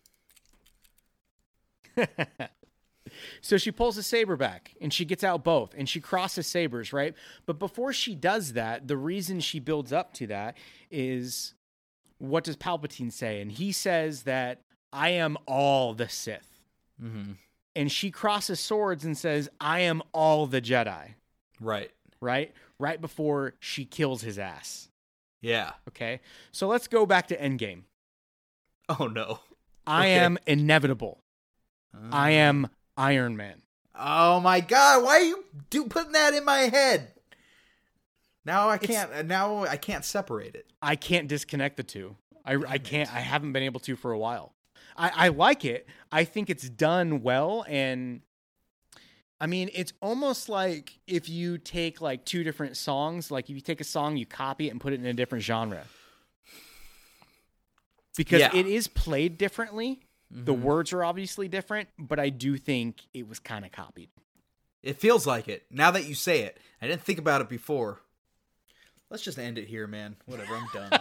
So she pulls the saber back and she gets out both and she crosses sabers, right? But before she does that, the reason she builds up to that is, what does Palpatine say? And he says that I am all the Sith. Mm-hmm. And she crosses swords and says, I am all the Jedi. Right. Right? Right before she kills his ass. Yeah. Okay. So let's go back to Endgame. Oh, no. I okay. am inevitable. Uh, I am Iron Man. Oh, my God. Why are you do, putting that in my head? Now I can't. It's, now I can't separate it. I can't disconnect the two. I, I can't. I haven't been able to for a while. I, I like it. I think it's done well, and I mean, it's almost like if you take like two different songs, like if you take a song, you copy it and put it in a different genre, because yeah. it is played differently. Mm-hmm. The words are obviously different, but I do think it was kind of copied. It feels like it now that you say it. I didn't think about it before. Let's just end it here, man. Whatever, I'm done.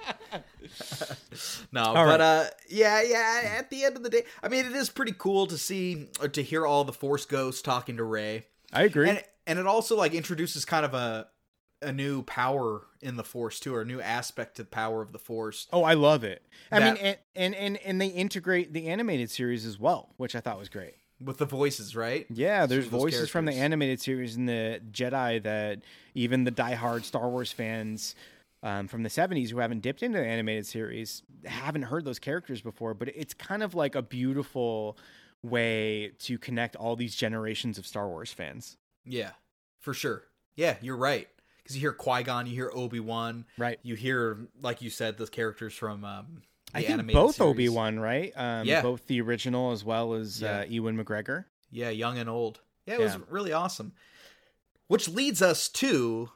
no, all but right. uh, yeah, yeah. At the end of the day, I mean, it is pretty cool to see or to hear all the Force ghosts talking to Rey. I agree, and and it also like introduces kind of a a new power in the Force too, or a new aspect to the power of the Force. Oh, I love it. I that, mean, and, and and and they integrate the animated series as well, which I thought was great. With the voices, right? Yeah, there's voices from the animated series and the Jedi that even the diehard Star Wars fans um, from the seventies who haven't dipped into the animated series haven't heard those characters before. But it's kind of like a beautiful way to connect all these generations of Star Wars fans. Yeah, for sure. Yeah, you're right. Because you hear Qui-Gon, you hear Obi-Wan. Right. You hear, like you said, the characters from... Um, I think both series. Obi-Wan, right? Um, yeah. Both the original as well as yeah. uh, Ewan McGregor. Yeah, young and old. Yeah, it yeah. was really awesome. Which leads us to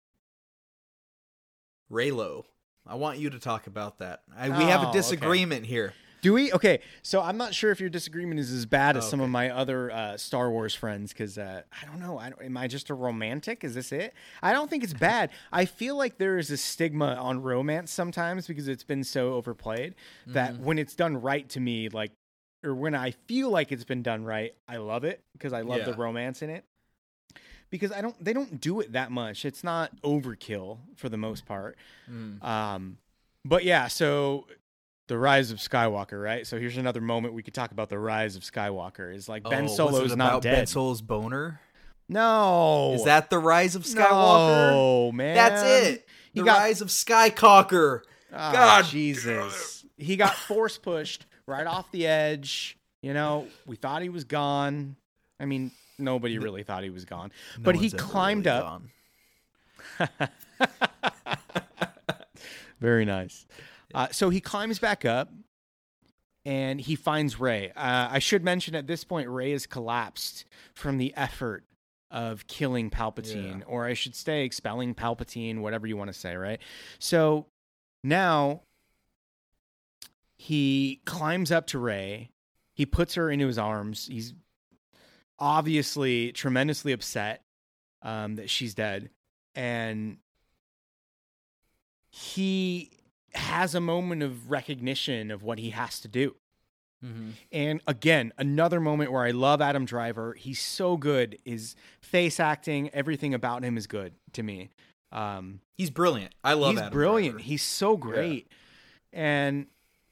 Reylo. I want you to talk about that. I, we oh, have a disagreement okay. here. Do we? Okay, so I'm not sure if your disagreement is as bad as oh, okay. some of my other uh, Star Wars friends, because uh, I don't know. I don't, am I just a romantic? Is this it? I don't think it's bad. I feel like there is a stigma on romance sometimes because it's been so overplayed that mm-hmm. when it's done right to me, like, or when I feel like it's been done right, I love it because I love yeah. the romance in it. Because I don't, they don't do it that much. It's not overkill for the most part. Mm. Um, but yeah, so. The Rise of Skywalker, right? So here's another moment we could talk about the Rise of Skywalker. Is like Ben oh, Solo's not dead. Ben Solo's boner? No. Is that the Rise of Skywalker? No, man. That's it. The got... Rise of Skycocker. Oh, God. Jesus. He got force pushed right off the edge. You know, we thought he was gone. I mean, nobody really thought he was gone. No but he climbed really up. Very nice. Uh, so he climbs back up, and he finds Rey. Uh, I should mention at this point, Rey has collapsed from the effort of killing Palpatine, Yeah. or I should say expelling Palpatine, whatever you want to say, right? So now he climbs up to Rey. He puts her into his arms. He's obviously tremendously upset um, that she's dead. And he has a moment of recognition of what he has to do. Mm-hmm. And again, another moment where I love Adam Driver. He's so good. His face acting, everything about him is good to me. Um, He's brilliant. I love he's Adam brilliant. Driver. He's so great. Yeah. And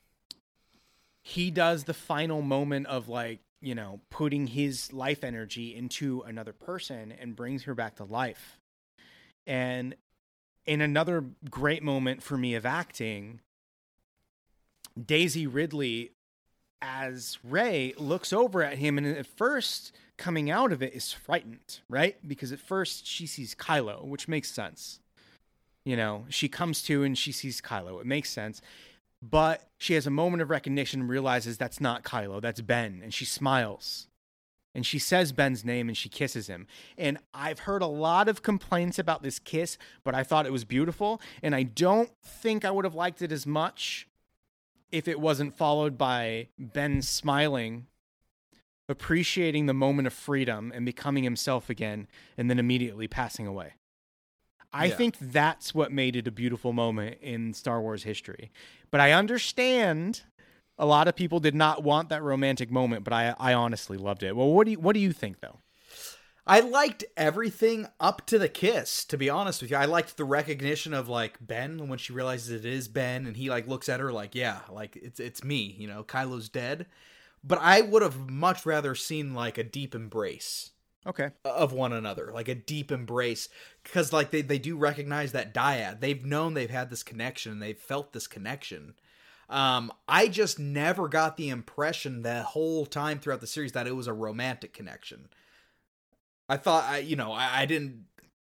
he does the final moment of, like, you know, putting his life energy into another person and brings her back to life. And in another great moment for me of acting, Daisy Ridley as Rey looks over at him, and at first coming out of it is frightened, right? Because at first she sees Kylo, which makes sense. You know, she comes to and she sees Kylo. It makes sense. But she has a moment of recognition and realizes that's not Kylo, that's Ben. And she smiles. And she says Ben's name and she kisses him. And I've heard a lot of complaints about this kiss, but I thought it was beautiful. And I don't think I would have liked it as much if it wasn't followed by Ben smiling, appreciating the moment of freedom and becoming himself again, and then immediately passing away. I Yeah. think that's what made it a beautiful moment in Star Wars history. But I understand a lot of people did not want that romantic moment, but I, I honestly loved it. Well, what do you, what do you think, though? I liked everything up to the kiss, to be honest with you. I liked the recognition of, like, Ben when she realizes it is Ben, and he, like, looks at her like, yeah, like, it's it's me, you know, Kylo's dead. But I would have much rather seen, like, a deep embrace. Okay. Of one another, like a deep embrace, because, like, they, they do recognize that dyad. They've known they've had this connection. They've felt this connection. Um, I just never got the impression the whole time throughout the series that it was a romantic connection. I thought, I, you know, I, I didn't,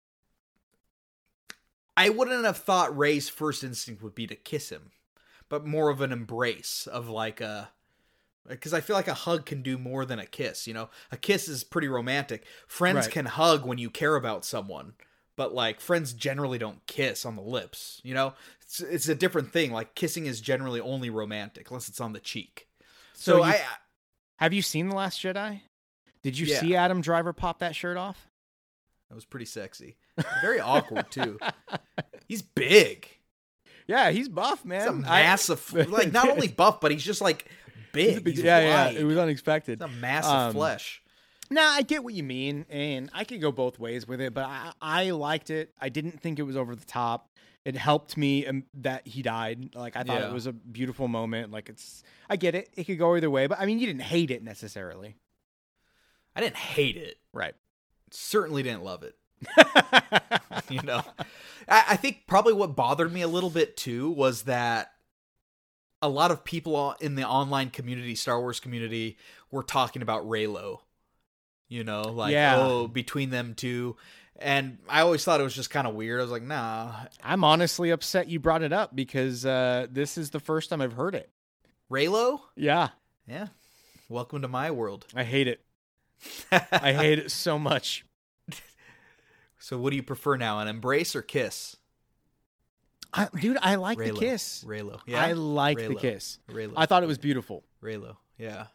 I wouldn't have thought Rey's first instinct would be to kiss him, but more of an embrace of, like, a, because I feel like a hug can do more than a kiss, you know? A kiss is pretty romantic. Friends Right. can hug when you care about someone, but, like, friends generally don't kiss on the lips, you know? It's, it's a different thing. Like, kissing is generally only romantic, unless it's on the cheek. So, So you- I... Have you seen The Last Jedi? Did you Yeah. see Adam Driver pop that shirt off? That was pretty sexy. Very awkward, too. He's big. Yeah, he's buff, man. He's a massive... like, not only buff, but he's just, like, big. He's yeah, wide. yeah, it was unexpected. It's a massive Um, flesh. Nah, I get what you mean, and I could go both ways with it, but I, I liked it. I didn't think it was over the top. It helped me um, that he died. Like, I thought Yeah. it was a beautiful moment. Like, it's, I get it. It could go either way, but I mean, you didn't hate it necessarily. I didn't hate it. Right. Certainly didn't love it. You know, I, I think probably what bothered me a little bit too was that a lot of people in the online community, Star Wars community, were talking about Reylo. You know, like, Yeah. oh, between them two. And I always thought it was just kind of weird. I was like, nah. I'm honestly upset you brought it up because uh, this is the first time I've heard it. Reylo? Yeah. Yeah. Welcome to my world. I hate it. I hate it so much. So what do you prefer now, an embrace or kiss? I, dude, I like Reylo. the kiss. Reylo. Yeah. I like the Reylo. kiss. Reylo. I thought it was beautiful. Reylo. Yeah.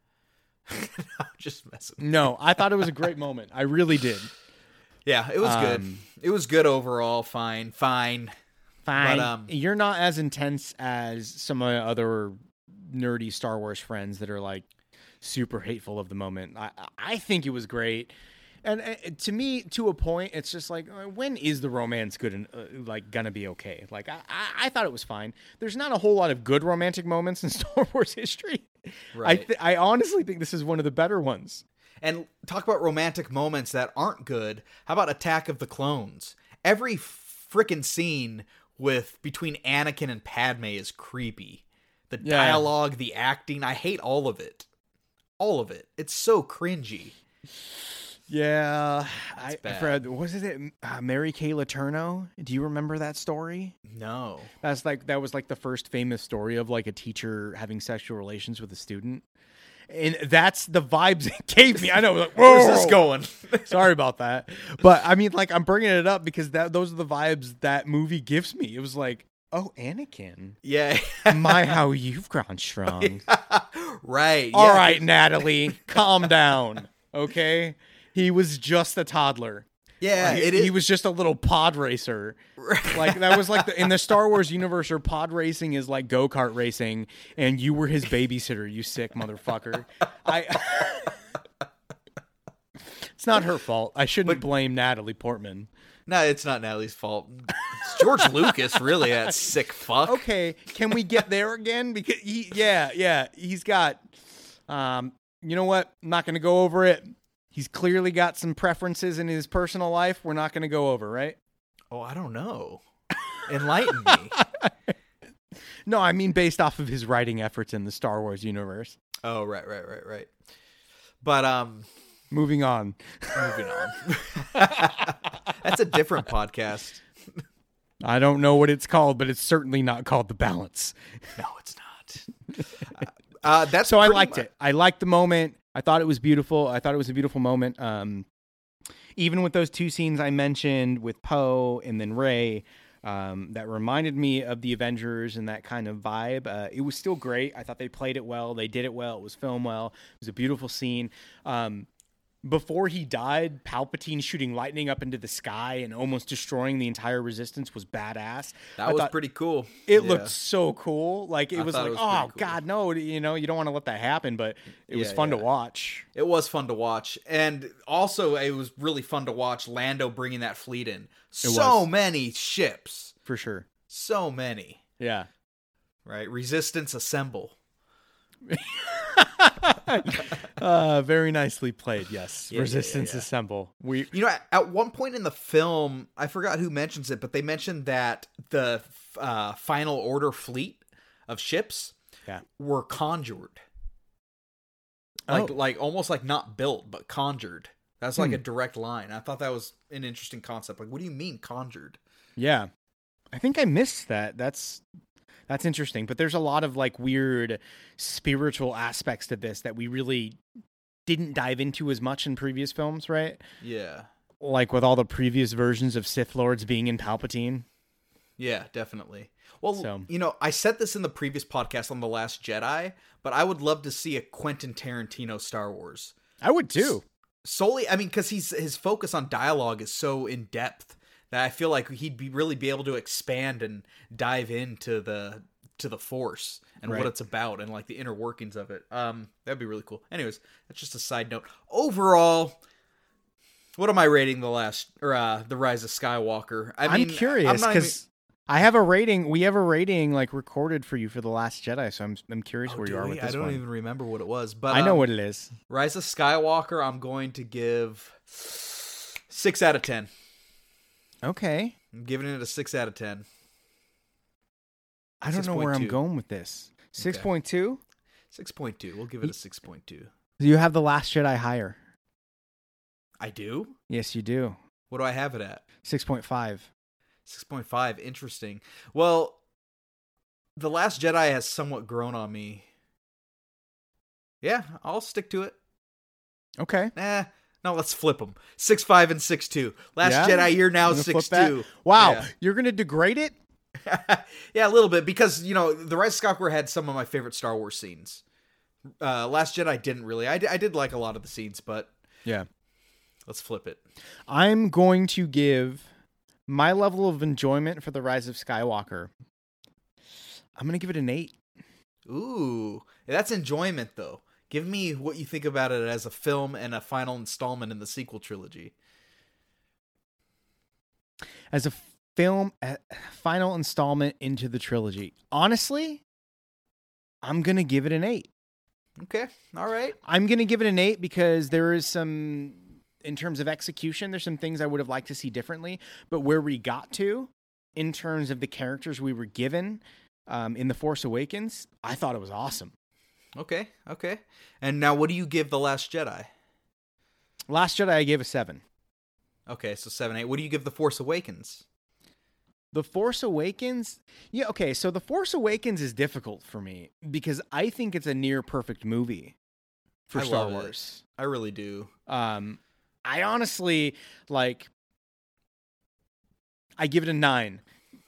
I'm just messing. No, I thought it was a great moment. I really did. Yeah, it was good. Um, It was good overall. Fine, fine. Fine. But, um, You're not as intense as some of my other nerdy Star Wars friends that are like super hateful of the moment. I I think it was great. And uh, to me, to a point, it's just like, uh, when is the romance good and uh, like gonna be okay? Like, I, I I thought it was fine. There's not a whole lot of good romantic moments in Star Wars history. I Right. th- I honestly think this is one of the better ones. And talk about romantic moments that aren't good. How about Attack of the Clones? Every freaking scene with between Anakin and Padme is creepy. The Yeah. dialogue, the acting, I hate all of it. All of it. It's so cringy. Yeah, I, I bad. forgot, was it uh, Mary Kay Letourneau? Do you remember that story? No. That's like that was like the first famous story of like a teacher having sexual relations with a student, and that's the vibes it gave me. I know, like, Where's this going? Sorry about that, but I mean, like, I'm bringing it up because that those are the vibes that movie gives me. It was like, oh, Anakin, Yeah. my how you've grown strong. Right. All yeah. right, Natalie, calm down, okay? He was just a toddler. Yeah, he, it is. he was just a little pod racer. Like that was like the, in the Star Wars universe, where pod racing is like go-kart racing, and you were his babysitter. You sick motherfucker. I. It's not her fault. I shouldn't but, blame Natalie Portman. No, it's not Natalie's fault. It's George Lucas, really. That sick fuck. Okay, can we get there again? Because he, yeah, yeah, he's got. Um, you know what? I'm not going to go over it. He's clearly got some preferences in his personal life we're not going to go over, right? Oh, I don't know. Enlighten me. No, I mean based off of his writing efforts in the Star Wars universe. Oh, right, right, right, right. But, um... Moving on. Moving on. That's a different podcast. I don't know what it's called, but it's certainly not called The Balance. No, it's not. Uh, that's so I liked much- it. I liked the moment. I thought it was beautiful. I thought it was a beautiful moment. Um, even with those two scenes I mentioned with Poe and then Rey, um, that reminded me of the Avengers and that kind of vibe. Uh, it was still great. I thought they played it well. They did it well. It was filmed well. It was a beautiful scene. Um, Before he died, Palpatine shooting lightning up into the sky and almost destroying the entire Resistance was badass. That I was thought pretty cool. It yeah. looked so cool. Like, it I was thought like, it was oh, pretty cool. God, no. You know, you don't want to let that happen, but it was Yeah, fun yeah. to watch. It was fun to watch. And also, it was really fun to watch Lando bringing that fleet in. So was. many ships. For sure. So many. Yeah. Right? Resistance assemble. uh, very nicely played, yes. Yeah, Resistance yeah, yeah. Assemble. We, You know, at, at one point in the film, I forgot who mentions it, but they mentioned that the uh, Final Order fleet of ships yeah. were conjured. Like, Oh. like almost like not built, but conjured. That's like Hmm. a direct line. I thought that was an interesting concept. Like, what do you mean conjured? Yeah. I think I missed that. That's that's interesting. But there's a lot of like weird spiritual aspects to this that we really didn't dive into as much in previous films, right? Yeah. Like with all the previous versions of Sith Lords being in Palpatine. Yeah, definitely. Well, So- you know, I said this in the previous podcast on The Last Jedi, but I would love to see a Quentin Tarantino Star Wars. I would too. Solely, I mean, because he's his focus on dialogue is so in depth that I feel like he'd be really be able to expand and dive into the to the Force and Right. what it's about and like the inner workings of it. Um, that'd be really cool. Anyways, that's just a side note. Overall, what am I rating the last or uh, the Rise of Skywalker? I mean, I'm curious I'm not even- because I have a rating. We have a rating like recorded for you for The Last Jedi, so I'm I'm curious Oh, where do you are we? with this I don't one. even remember what it was, but I know um, what it is. Rise of Skywalker, I'm going to give six out of ten. Okay. I'm giving it a six out of ten. I don't know where I'm six point two. going with this. six point two? Six point two. We'll give it a six point two. You have The Last Jedi higher. I do. Yes, you do. What do I have it at? six point five. Six point five. Interesting. Well, The Last Jedi has somewhat grown on me. Yeah, I'll stick to it. Okay. Eh. No, let's flip them. Six five and six two. Last Yeah? Jedi, you're now You gonna flip six that? two. Wow. Yeah. You're going to degrade it? Yeah, a little bit because you know the Rise of Skywalker had some of my favorite Star Wars scenes. Uh, Last Jedi didn't really. I, d- I did like a lot of the scenes, but Yeah. let's flip it. I'm going to give my level of enjoyment for The Rise of Skywalker. I'm going to give it an eight. Ooh, that's enjoyment though. Give me what you think about it as a film and a final installment in the sequel trilogy. As a film, a final installment into the trilogy. Honestly, I'm going to give it an eight. Okay, all right. I'm going to give it an eight because there is some, in terms of execution, there's some things I would have liked to see differently. But where we got to, in terms of the characters we were given um, in The Force Awakens, I thought it was awesome. Okay, okay. And now what do you give The Last Jedi? Last Jedi I gave a seven. Okay, so seven, eight. What do you give The Force Awakens? The Force Awakens, yeah, okay, so The Force Awakens is difficult for me because I think it's a near perfect movie for I Star love Wars. It. I really do. Um, I honestly, like, I give it a nine.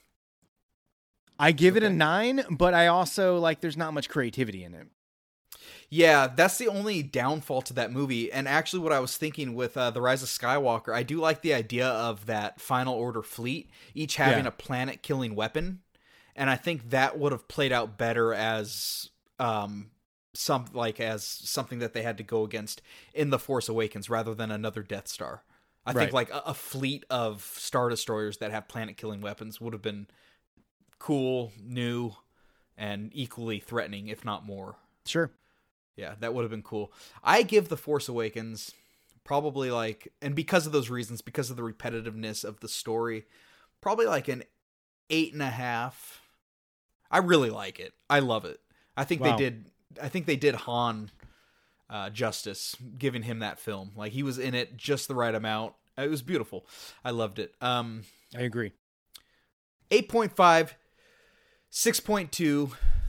I give Okay. it a nine, but I also, like, there's not much creativity in it. Yeah, that's the only downfall to that movie. And actually, what I was thinking with uh, The Rise of Skywalker, I do like the idea of that Final Order fleet, each having Yeah. a planet-killing weapon. And I think that would have played out better as um, some like as something that they had to go against in The Force Awakens, rather than another Death Star. I Right. think like a, a fleet of Star Destroyers that have planet-killing weapons would have been cool, new, and equally threatening, if not more. Sure. Yeah, that would have been cool. I give The Force Awakens probably like, and because of those reasons, because of the repetitiveness of the story, probably like an eight and a half. I really like it. I love it. I think Wow. they did. I think they did Han uh, justice, giving him that film. Like he was in it just the right amount. It was beautiful. I loved it. Um, I agree. eight point five, six point two,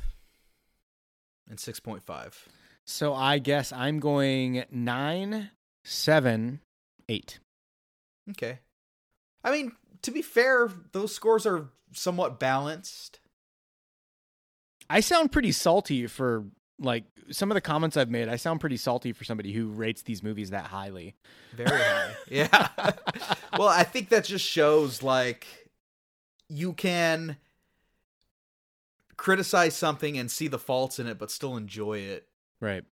and six point five. So I guess I'm going nine, seven, eight. Okay. I mean, to be fair, those scores are somewhat balanced. I sound pretty salty for, like, some of the comments I've made. I sound pretty salty for somebody who rates these movies that highly. Very high. Yeah. Well, I think that just shows, like, you can criticize something and see the faults in it, but still enjoy it. Right.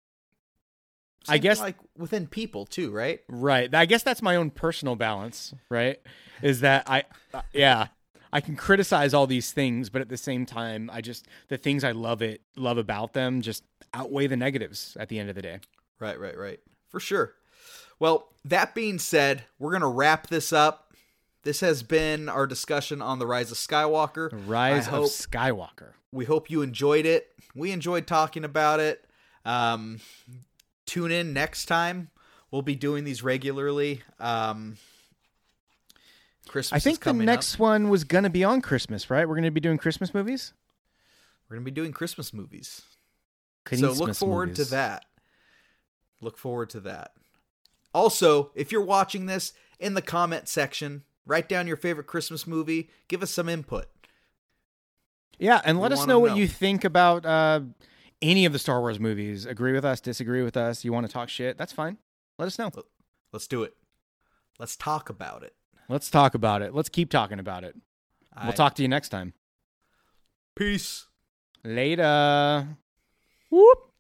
Same I guess- like within people too, right? Right. I guess that's my own personal balance, right? Is that I, uh, yeah, I can criticize all these things, but at the same time, I just, the things I love it, love about them just outweigh the negatives at the end of the day. Right, right, right. For sure. Well, that being said, we're going to wrap this up. This has been our discussion on The Rise of Skywalker. The Rise I of hope- Skywalker. We hope you enjoyed it. We enjoyed talking about it. Um, tune in next time. We'll be doing these regularly. Um, Christmas I think is the coming next up. one was going to be on Christmas, right? We're going to be doing Christmas movies? We're going to be doing Christmas movies. so Christmas look forward movies. to that. Look forward to that. Also, if you're watching this, in the comment section, write down your favorite Christmas movie. Give us some input. Yeah, and let We us wanna know what know. you think about uh, any of the Star Wars movies. Agree with us, disagree with us. You want to talk shit? That's fine. Let us know. Let's do it. Let's talk about it. Let's talk about it. Let's keep talking about it. I- We'll talk to you next time. Peace. Later. Whoop.